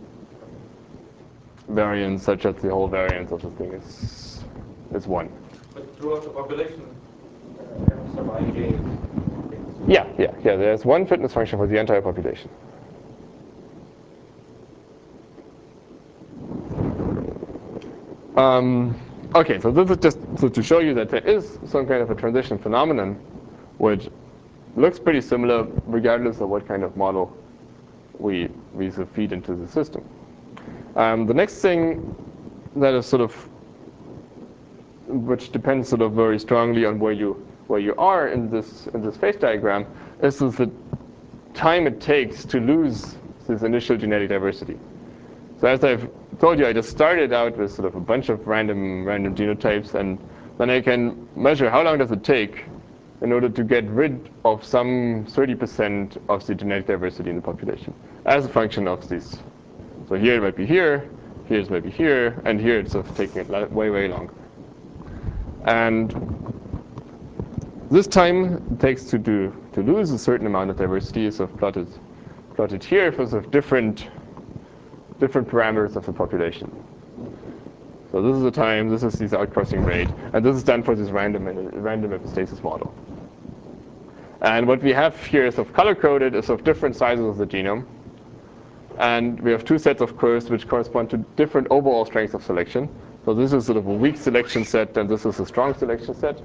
variance, such that the whole variance of the thing is, is one. But throughout the population, uh, F sub ij is fixed. Yeah, yeah, yeah. There's one fitness function for the entire population. Um, okay, so this is just so to show you that there is some kind of a transition phenomenon, which looks pretty similar regardless of what kind of model we we sort of feed into the system. Um, the next thing that is sort of, which depends sort of very strongly on where you where you are in this in this phase diagram, is the time it takes to lose this initial genetic diversity. So as I've told you, I just started out with sort of a bunch of random random genotypes, and then I can measure how long does it take in order to get rid of some thirty percent of the genetic diversity in the population as a function of this. So here it might be here, here it's maybe here, and here it's sort of taking it way, way longer. And this time it takes to do to lose a certain amount of diversity is sort of plotted plotted here for sort of different different parameters of the population. So this is the time, this is this outcrossing rate, and this is done for this random random epistasis model. And what we have here is of color-coded is of different sizes of the genome. And we have two sets of curves which correspond to different overall strengths of selection. So this is sort of a weak selection set, and this is a strong selection set.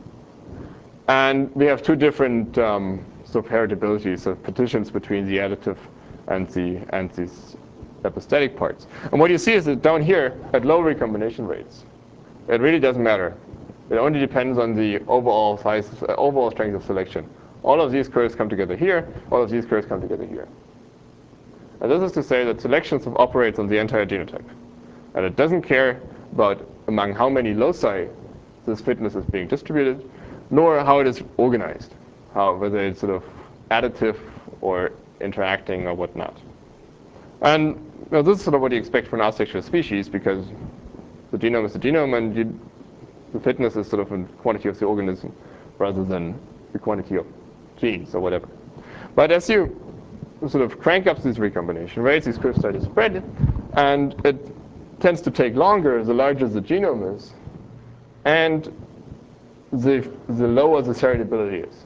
And we have two different um, sort of heritabilities, so partitions between the additive and the and these epistatic parts. And what you see is that down here, at low recombination rates, it really doesn't matter. It only depends on the overall size, uh, overall strength of selection. All of these curves come together here. All of these curves come together here. And this is to say that selection sort of operates on the entire genotype. And it doesn't care about among how many loci this fitness is being distributed, nor how it is organized, how, whether it's sort of additive or interacting or whatnot. And you know, this is sort of what you expect from an asexual species, because the genome is the genome, and you, the fitness is sort of a quantity of the organism rather than the quantity of genes or whatever. But as you sort of crank up these recombination rates, these curves start to spread, and it tends to take longer the larger the genome is, and the, the lower the heritability is.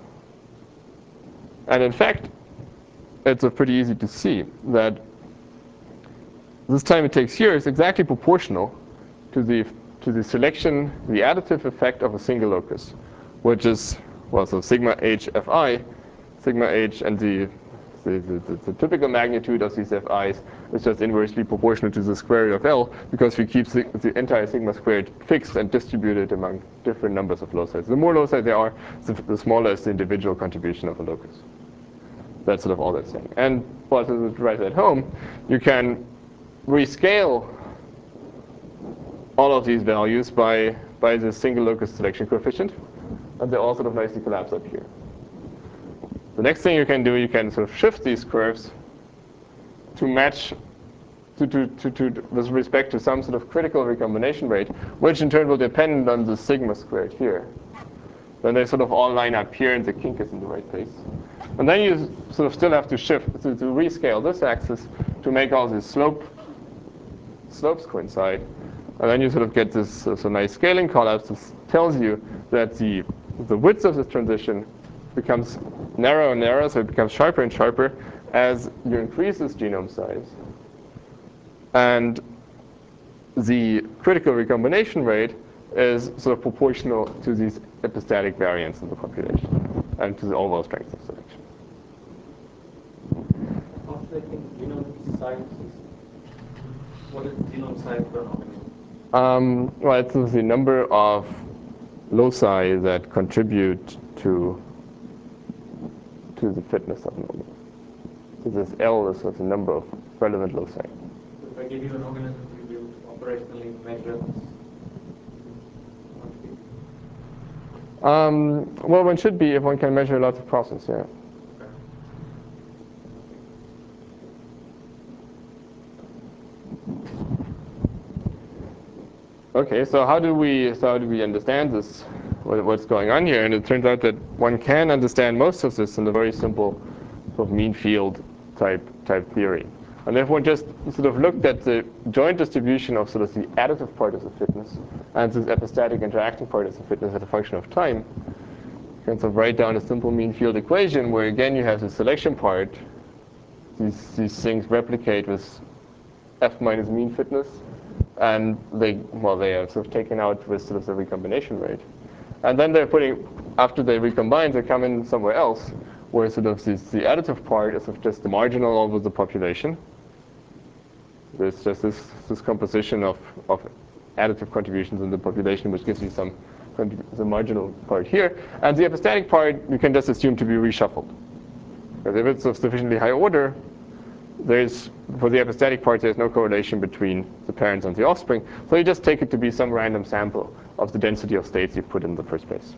And in fact, it's pretty easy to see that this time it takes here is exactly proportional to the to the selection, the additive effect of a single locus, which is, well, so sigma h fi, sigma h, and the the, the, the, the typical magnitude of these fi's is just inversely proportional to the square root of L, because we keep the, the entire sigma squared fixed and distributed among different numbers of loci. The more loci there are, the, the smaller is the individual contribution of a locus. That's sort of all that's saying. And well, to write at home, you can rescale all of these values by, by the single locus selection coefficient, and they all sort of nicely collapse up here. The next thing you can do, you can sort of shift these curves to match to, to, to, to with respect to some sort of critical recombination rate, which in turn will depend on the sigma squared here. Then they sort of all line up here, and the kink is in the right place. And then you sort of still have to shift to, to rescale this axis to make all these slope slopes coincide. And then you sort of get this uh, so nice scaling collapse. This tells you that the the width of this transition becomes narrower and narrower, so it becomes sharper and sharper as you increase this genome size. And the critical recombination rate is sort of proportional to these epistatic variants in the population and to the overall strength of selection. After I think genome size is, what is genome size per organism? Um, well, it's the number of loci that contribute to to the fitness of an organism. So this L is the number of relevant loci. So if I give you an organism, you will operationally measure this. Um, well, one should be if one can measure lots of process, yeah. Okay, so how do we so how do we understand this? What, what's going on here? And it turns out that one can understand most of this in a very simple sort of mean field type type theory. And if one just sort of looked at the joint distribution of sort of the additive part of the fitness and the epistatic interacting part of the fitness as a function of time, you can sort of write down a simple mean field equation where again you have the selection part. These these things replicate with f minus mean fitness. And they, well, they are sort of taken out with sort of the recombination rate. And then they're putting, after they recombine, they come in somewhere else, where sort of this, the additive part is sort of just the marginal over the population. There's just this, this composition of, of additive contributions in the population, which gives you some the marginal part here. And the epistatic part, you can just assume to be reshuffled. Because if it's of sufficiently high order, there's, for the epistatic part, there's no correlation between the parents and the offspring. So you just take it to be some random sample of the density of states you put in the first place.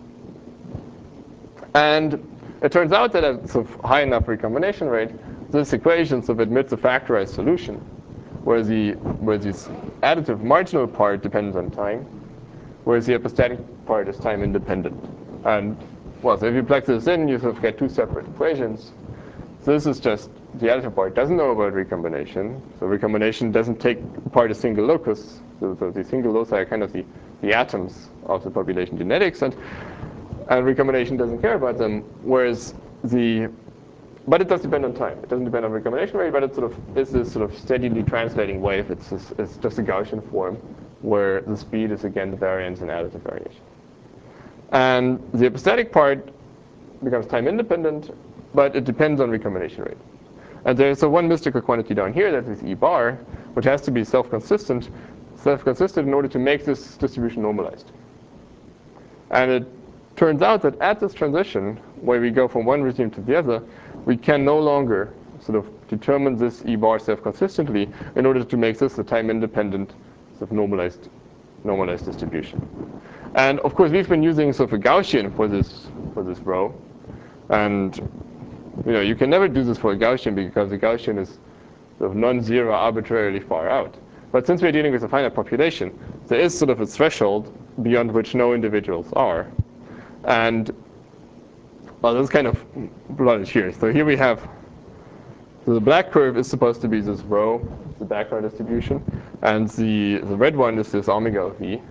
And it turns out that at sort of high enough recombination rate, this equation sort of admits a factorized solution, where the where this additive marginal part depends on time, whereas the epistatic part is time independent. And well, so if you plug this in, you sort of get two separate equations. So this is just the additive part doesn't know about recombination. So recombination doesn't take apart a single locus. So, so the single loci are kind of the, the atoms of the population genetics, and, and recombination doesn't care about them. Whereas the, but it does depend on time. It doesn't depend on recombination rate, but it sort of is this sort of steadily translating wave. It's just, it's just a Gaussian form where the speed is again the variance in additive variation. And the epistatic part becomes time independent, but it depends on recombination rate. And there's a one mystical quantity down here that is E bar, which has to be self-consistent, self-consistent in order to make this distribution normalized. And it turns out that at this transition, where we go from one regime to the other, we can no longer sort of determine this E bar self-consistently in order to make this a time-independent sort of normalized, normalized distribution. And of course, we've been using sort of a Gaussian for this for this row, and you know you can never do this for a Gaussian because the Gaussian is sort of non-zero, arbitrarily far out. But since we're dealing with a finite population, there is sort of a threshold beyond which no individuals are, and well, this is kind of plotted here. So here we have so the black curve is supposed to be this row, the background distribution, and the the red one is this omega of V.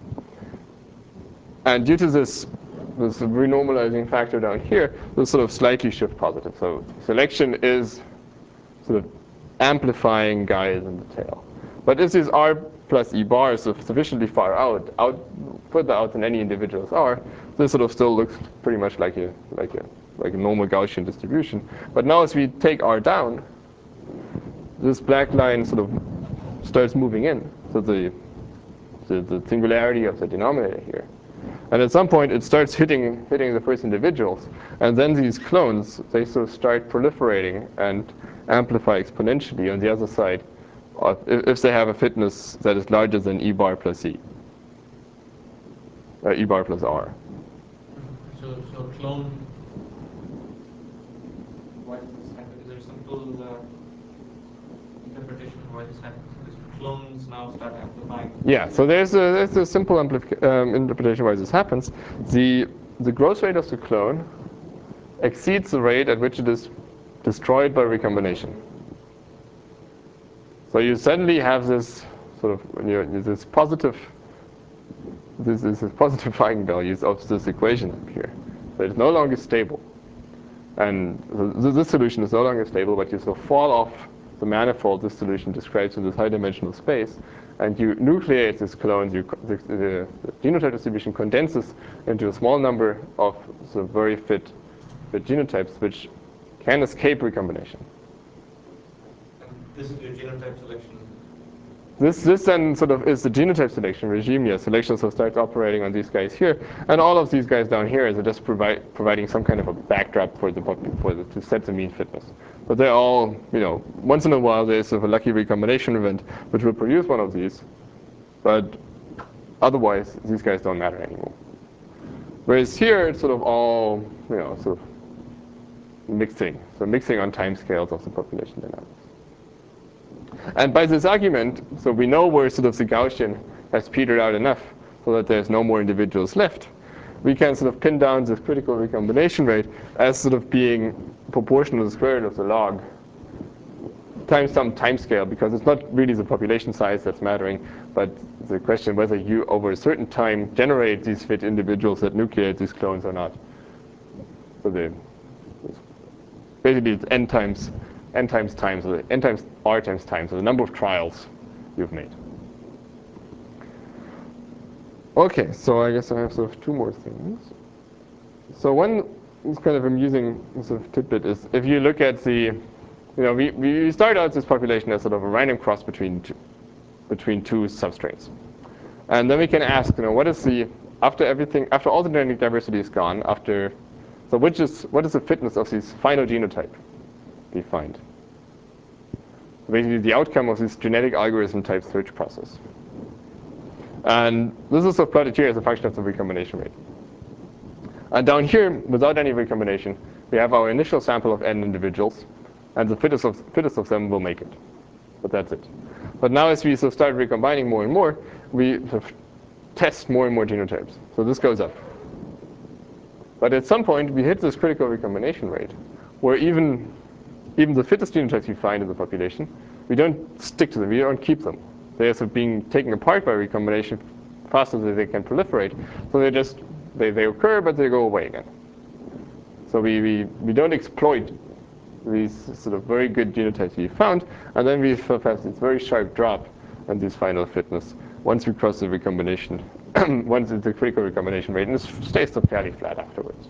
And due to this, this renormalizing factor down here, this sort of slightly shift positive. So selection is sort of amplifying guys in the tail. But if these R plus E bar is sufficiently far out, out further out than any individuals are, this sort of still looks pretty much like a like a like a normal Gaussian distribution. But now as we take R down, this black line sort of starts moving in. So the the, the singularity of the denominator here. And at some point, it starts hitting hitting the first individuals. And then these clones, they sort of start proliferating and amplify exponentially on the other side, uh, if, if they have a fitness that is larger than E bar plus E, uh, E bar plus R. So, so clone, why does this happen? Is there a simple uh, interpretation of why this happens? Clones now start amplifying. Yeah, so there's a, there's a simple um, interpretation why this happens. The, the growth rate of the clone exceeds the rate at which it is destroyed by recombination. So you suddenly have this sort of you know, this positive this, this is positive eigenvalues of this equation up here. So it's no longer stable. And th this solution is no longer stable, but you sort of fall off the manifold this solution describes in this high-dimensional space, and you nucleate these clones. You, the, the, the genotype distribution condenses into a small number of sort of very fit, fit genotypes, which can escape recombination. And this is your genotype selection. This, this then sort of is the genotype selection regime. Yeah, selection so starts operating on these guys here, and all of these guys down here is just provide, providing some kind of a backdrop for the for the to set the mean fitness. But they're all, you know, once in a while there's sort of a lucky recombination event which will produce one of these, but otherwise these guys don't matter anymore. Whereas here it's sort of all, you know, sort of mixing, so mixing on time scales of the population dynamics. And by this argument, so we know where sort of the Gaussian has petered out enough so that there's no more individuals left. We can sort of pin down this critical recombination rate as sort of being proportional to the square root of the log times some time scale, because it's not really the population size that's mattering, but the question whether you, over a certain time, generate these fit individuals that nucleate these clones or not. So the, basically it's n times n times time, so n times r times time, so the number of trials you've made. Okay, so I guess I have sort of two more things. So one kind of amusing sort of tidbit is if you look at the, you know, we, we start out this population as sort of a random cross between two, between two substrates. And then we can ask, you know, what is the, after everything, after all the genetic diversity is gone, after, so which is, what is the fitness of this final genotype defined? So basically the outcome of this genetic algorithm type search process. And this is sort of plotted here as a function of the recombination rate. And down here, without any recombination, we have our initial sample of n individuals, and the fittest of, fittest of them will make it. But that's it. But now as we sort of start recombining more and more, we sort of test more and more genotypes. So this goes up. But at some point, we hit this critical recombination rate, where even even the fittest genotypes we find in the population, we don't stick to them, we don't keep them. They're sort of being taken apart by recombination faster than they can proliferate. So they just, they, they occur, but they go away again. So we, we, we don't exploit these sort of very good genotypes we found, and then we have this very sharp drop in this final fitness once we cross the recombination, once it's the critical recombination rate, and it stays fairly flat afterwards.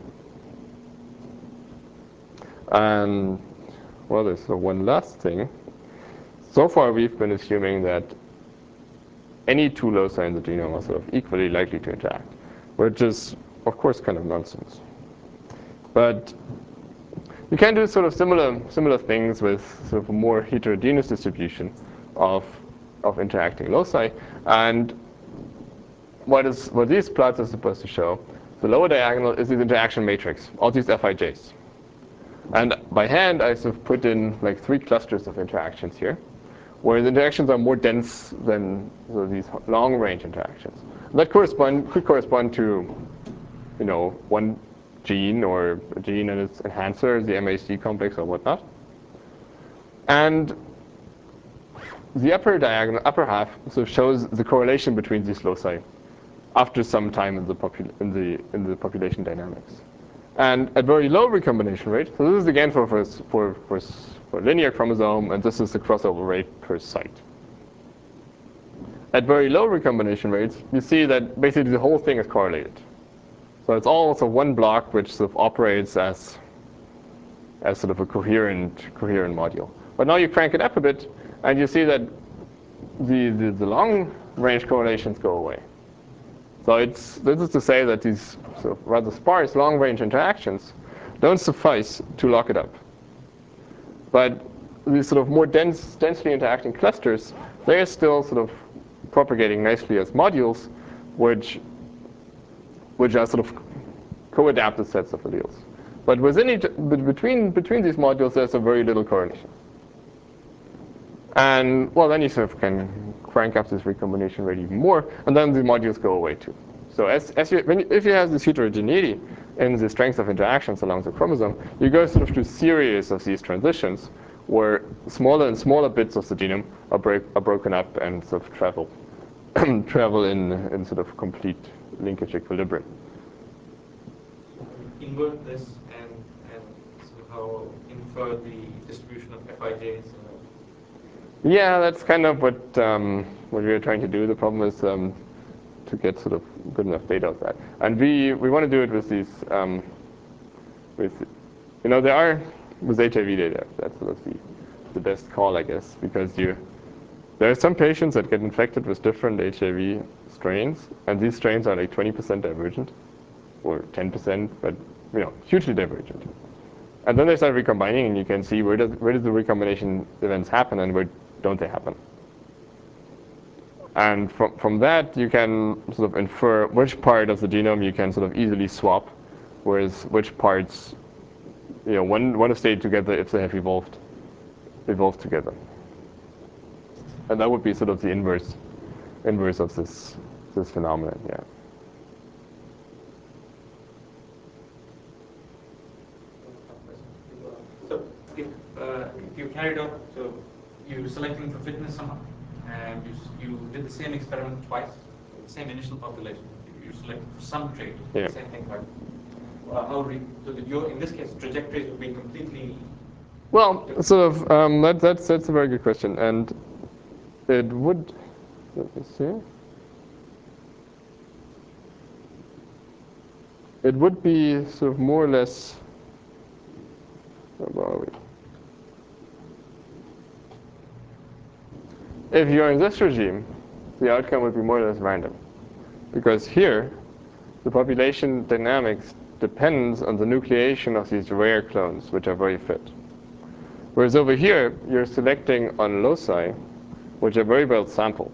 And, well, there's uh, one last thing. So far, we've been assuming that any two loci in the genome are sort of equally likely to interact, which is, of course, kind of nonsense. But you can do sort of similar similar things with sort of a more heterogeneous distribution of of interacting loci. And what is what these plots are supposed to show, the lower diagonal is this interaction matrix, all these F I Js. And by hand, I sort of put in like three clusters of interactions here, where the interactions are more dense than so these long-range interactions. And that correspond could correspond to, you know, one gene or a gene and its enhancer, the M A C complex or whatnot. And the upper diagonal, upper half, so shows the correlation between these loci after some time in the, popul in the, in the population dynamics. And at very low recombination rate, so this is again for, for, for, for, for linear chromosome, and this is the crossover rate per site. At very low recombination rates, you see that basically the whole thing is correlated. So it's all also one block which sort of operates as, as sort of a coherent, coherent module. But now you crank it up a bit, and you see that the, the, the long-range correlations go away. So it's, this is to say that these sort of rather sparse long-range interactions don't suffice to lock it up. But these sort of more dense, densely interacting clusters, they are still sort of propagating nicely as modules, which, which are sort of co-adapted sets of alleles. But within each, between, between these modules, there's a very little correlation. And, well, then you sort of can crank up this recombination rate even more, and then the modules go away too. So as, as you, when you, if you have this heterogeneity in the strength of interactions along the chromosome, you go sort of through series of these transitions where smaller and smaller bits of the genome are, break, are broken up and sort of travel, travel in, in sort of complete linkage equilibrium. Invert this and, and somehow infer the distribution of F I Js. Yeah, that's kind of what um, what we were trying to do. The problem is um, to get sort of good enough data of that, and we we want to do it with these um, with you know there are with H I V data. That's sort of the the best call, I guess, because you there are some patients that get infected with different H I V strains, and these strains are like twenty percent divergent or ten percent, but you know hugely divergent. And then they start recombining, and you can see where does where does the recombination events happen and where don't they happen. And from from that you can sort of infer which part of the genome you can sort of easily swap, whereas which parts you know one want to stay together if they have evolved evolved together. And that would be sort of the inverse inverse of this this phenomenon, yeah. So if, uh, if you carried out, so you selecting for fitness somehow, and you, you did the same experiment twice, the same initial population. You, you selected for some trait, yeah. the same thing, right? Uh, how re so that your, in this case, trajectories would be completely. Well, sort of. Um, that, that's that's a very good question, and it would. Let me see. It would be sort of more or less. Where are we? If you're in this regime, the outcome would be more or less random. Because here, the population dynamics depends on the nucleation of these rare clones, which are very fit. Whereas over here, you're selecting on loci, which are very well sampled.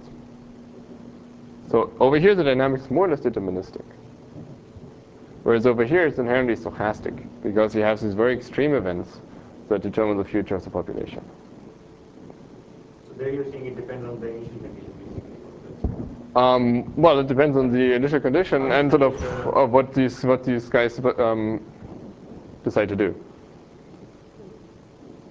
So over here, the dynamics is more or less deterministic. Whereas over here, it's inherently stochastic, because you have these very extreme events that determine the future of the population. So there you're saying it depends on the initial condition, basically. Um, well, it depends on the initial condition and sort of, of what these what these guys um, decide to do.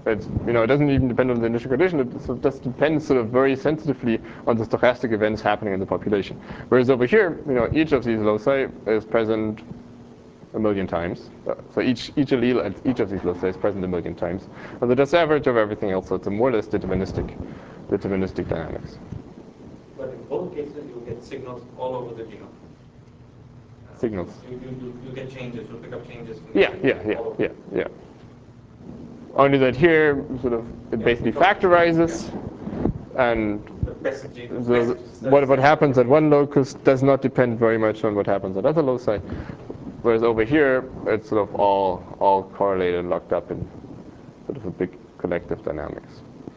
It's, you know, it doesn't even depend on the initial condition. It sort of just depends sort of very sensitively on the stochastic events happening in the population. Whereas over here, you know, each of these loci is present a million times. So each each allele at each of these loci is present a million times. And the just average of everything else, so it's a more or less deterministic, deterministic dynamics. But in both cases, you get signals all over the genome. Signals. You, you, you, you get changes, you pick up changes. Yeah, yeah, yeah, yeah, yeah. Only that here, sort of, it yeah, basically factorizes, yeah. and the best gene, the, what, what happens at one locus does not depend very much on what happens at other loci. Whereas over here, it's sort of all, all correlated and locked up in sort of a big collective dynamics.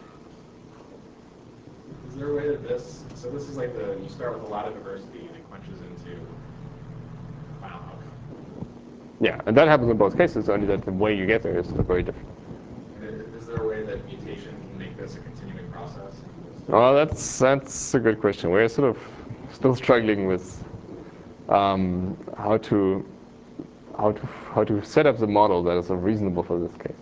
Is there a way that this, so this is like the, you start with a lot of diversity and it crunches into final outcome. Yeah, and that happens in both cases, only that the way you get there is very different. Is there a way that mutation can make this a continuing process? Well, that's, that's a good question. We're sort of still struggling with um, how to how to how to set up the model that is reasonable for this case.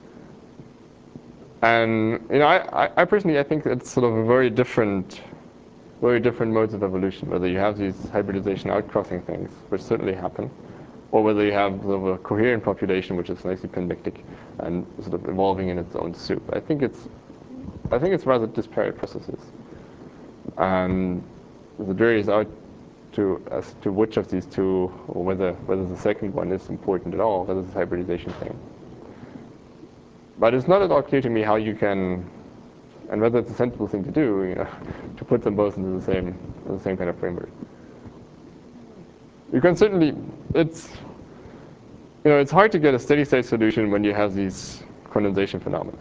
And you know, I, I personally I think it's sort of a very different, very different modes of evolution. Whether you have these hybridization outcrossing things, which certainly happen, or whether you have sort of a coherent population which is nicely pinbectic and sort of evolving in its own soup. I think it's I think it's rather disparate processes. And the jury is out to as to which of these two, or whether whether the second one is important at all, whether this hybridization thing. But it's not at all clear to me how you can, and whether it's a sensible thing to do, you know, to put them both into the same the same kind of framework. You can certainly, it's you know, it's hard to get a steady state solution when you have these condensation phenomena.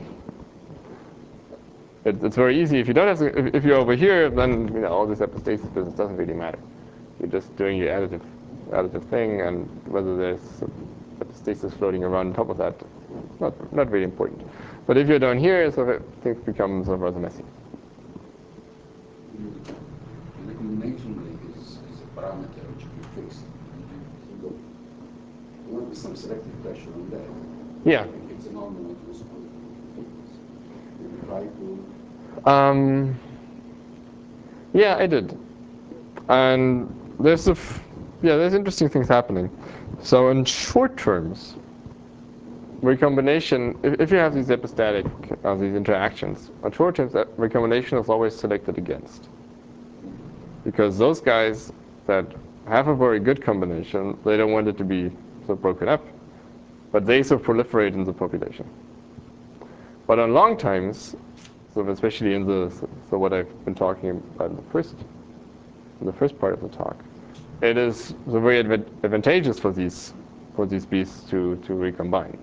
It, it's very easy. If you don't have, if, if you're over here, then you know all this epistasis business doesn't really matter. You're just doing your additive, additive thing, and whether there's epistasis floating around on top of that, not not really important. But if you're down here, so things become sort of rather messy. The recombination rate is, is a parameter which you can fix. You go. There will be some selective pressure on that. Yeah. It's a normal response. You try to. Um, yeah, I did. And there's a f yeah, there's interesting things happening. So in short terms, recombination, if, if you have these epistatic, uh, these interactions, on short terms, that recombination is always selected against. Because those guys that have a very good combination, they don't want it to be so broken up, but they so proliferate in the population. But on long times, so especially in the, so what I've been talking about in the first, in the first part of the talk, it is so very adv advantageous for these, for these beasts to, to recombine.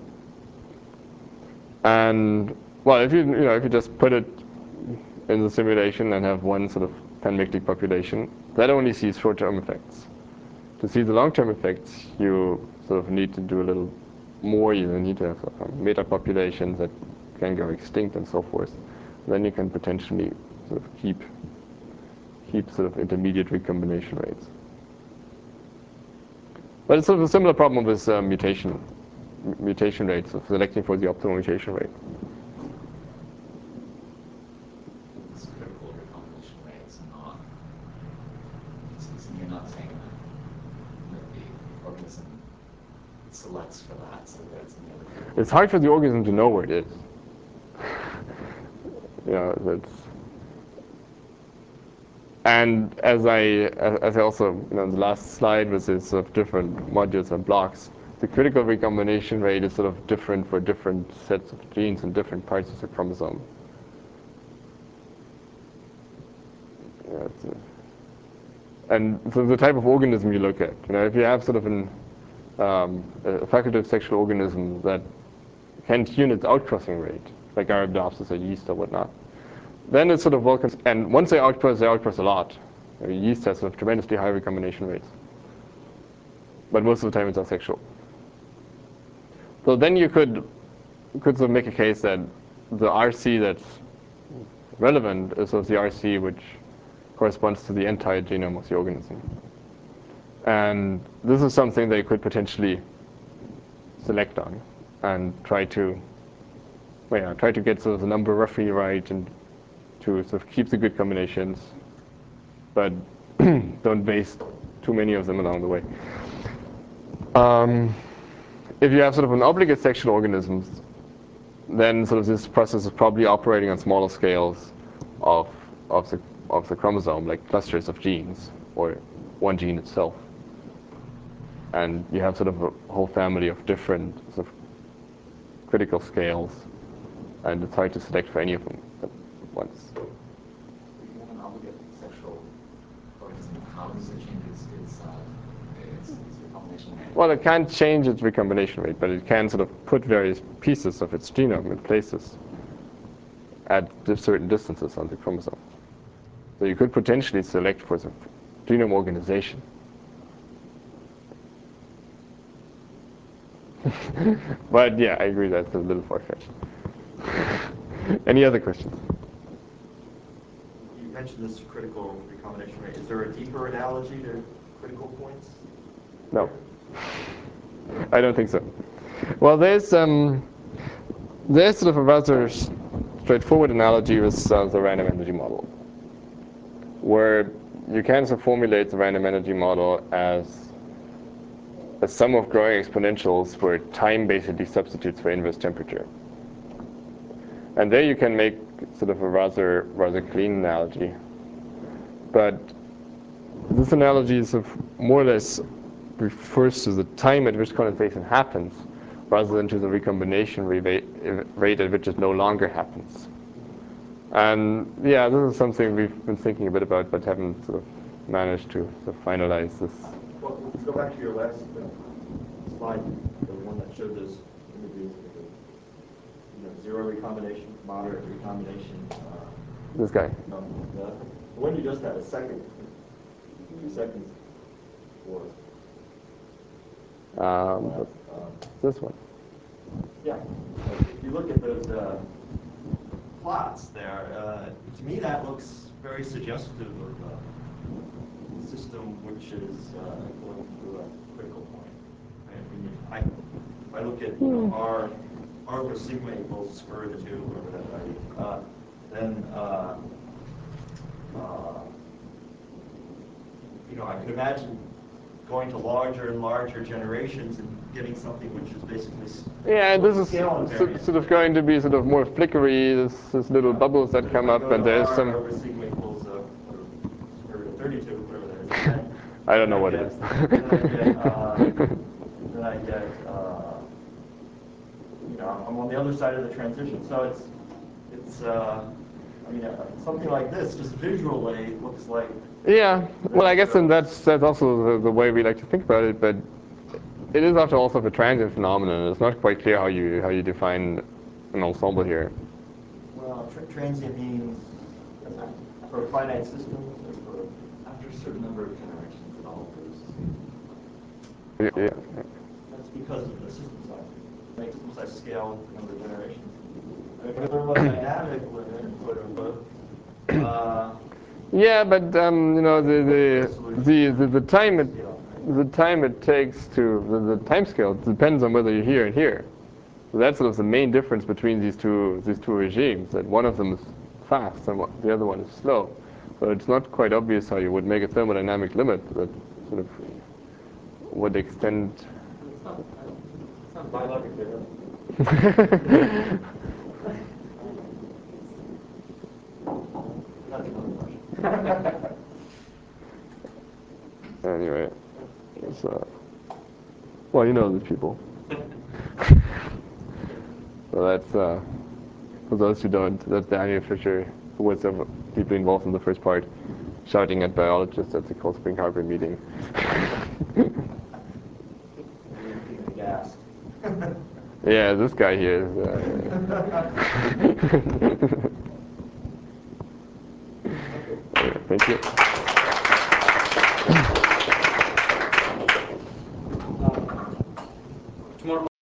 And well, if you, you know, if you just put it in the simulation and have one sort of panmictic population, that only sees short-term effects. To see the long-term effects, you sort of need to do a little more. You need to have um, meta populations that can go extinct and so forth. Then you can potentially sort of keep keep sort of intermediate recombination rates. But it's sort of a similar problem with uh, mutation mutation rates, of selecting for the optimal mutation rate. It's critical recombination rates and not. So you're not saying that, that the organism selects for that, so that it's in the other. It's hard for the organism to know where it is. Yeah, that's. And as I, as I also, you know, the last slide was this sort of different modules and blocks. The critical recombination rate is sort of different for different sets of genes and different parts of the chromosome. Yeah, it's a, and so the type of organism you look at, you know, if you have sort of an, um, a facultative sexual organism that can tune its outcrossing rate, like Arabidopsis or yeast or whatnot, then it's sort of welcome. And once they outcross, they outcross a lot. I mean, yeast has sort of tremendously high recombination rates. But most of the time it's asexual. So then you could, could sort of make a case that the R C that's relevant is sort of the R C which corresponds to the entire genome of the organism. And this is something they could potentially select on and try to well, yeah, try to get sort of the number roughly right and to sort of keep the good combinations, but don't base too many of them along the way. Um, if you have sort of an obligate sexual organisms, then sort of this process is probably operating on smaller scales of of the of the chromosome, like clusters of genes or one gene itself. And you have sort of a whole family of different sort of critical scales, and it's hard to select for any of them at once. If you have an obligate sexual organism, how does it change its, its, uh, its, its recombination rate? Well, it can't change its recombination rate, but it can sort of put various pieces of its genome in places at certain distances on the chromosome. So you could potentially select for the genome organization. But yeah, I agree that's a little far-fetched. Any other questions? You mentioned this critical recombination rate. Is there a deeper analogy to critical points? No. I don't think so. Well, there's um, there's sort of a rather straightforward analogy with uh, the random energy model, where you can sort of formulate the random energy model as a sum of growing exponentials where time basically substitutes for inverse temperature. And there you can make sort of a rather rather clean analogy. But this analogy is of more or less refers to the time at which condensation happens, rather than to the recombination rate at which it no longer happens. And yeah, this is something we've been thinking a bit about, but haven't sort of managed to sort of finalize this. Well, let's go back to your last uh, slide, the one that showed those images of the, you know, zero recombination, moderate recombination. Uh, This guy. um, the, the one you just had a second, two seconds for. Um, Uh, this one. yeah, if you look at those uh, plots there, uh, to me that looks very suggestive of uh, a system which is uh, going through a critical point. I mean, I, if I look at you know, R, R over sigma equals square root of two, whatever that value is, uh, then uh, uh, you know I can imagine going to larger and larger generations and getting something which is basically yeah, and this is scale so, invariant. sort of going to be sort of more flickery. There's, there's little bubbles that come up, and there's R some. over sigma equals uh, square root of thirty-two, whatever that is. Then, I don't know then what I it get, is. then I get, uh, then I get uh, you know, I'm on the other side of the transition. So it's, it's uh, I mean, uh, something like this, just visually, looks like. Yeah, well, I guess and that's that's also the, the way we like to think about it, but it is after all sort of a transient phenomenon. It's not quite clear how you how you define an ensemble here. Well, tra transient means for finite systems or for. After a certain number of generations, it all goes. Yeah, yeah. That's because of the system size. Make system size scale with the number of generations. I mean, thermodynamic limit, quote unquote. Uh, Yeah, but um, you know the the, the the the time it the time it takes to the, the time scale depends on whether you're here and here. So that's sort of the main difference between these two these two regimes. That one of them is fast and the other one is slow. So it's not quite obvious how you would make a thermodynamic limit that sort of would extend. it's not, it's not biologically relevant. That's another question. Anyway, so well, you know these people. So that's uh, for those who don't, that's Daniel Fisher, who was uh, deeply involved in the first part, shouting at biologists at the Cold Spring Harbor meeting. Gas. Yeah, this guy here is. Uh, Thank you.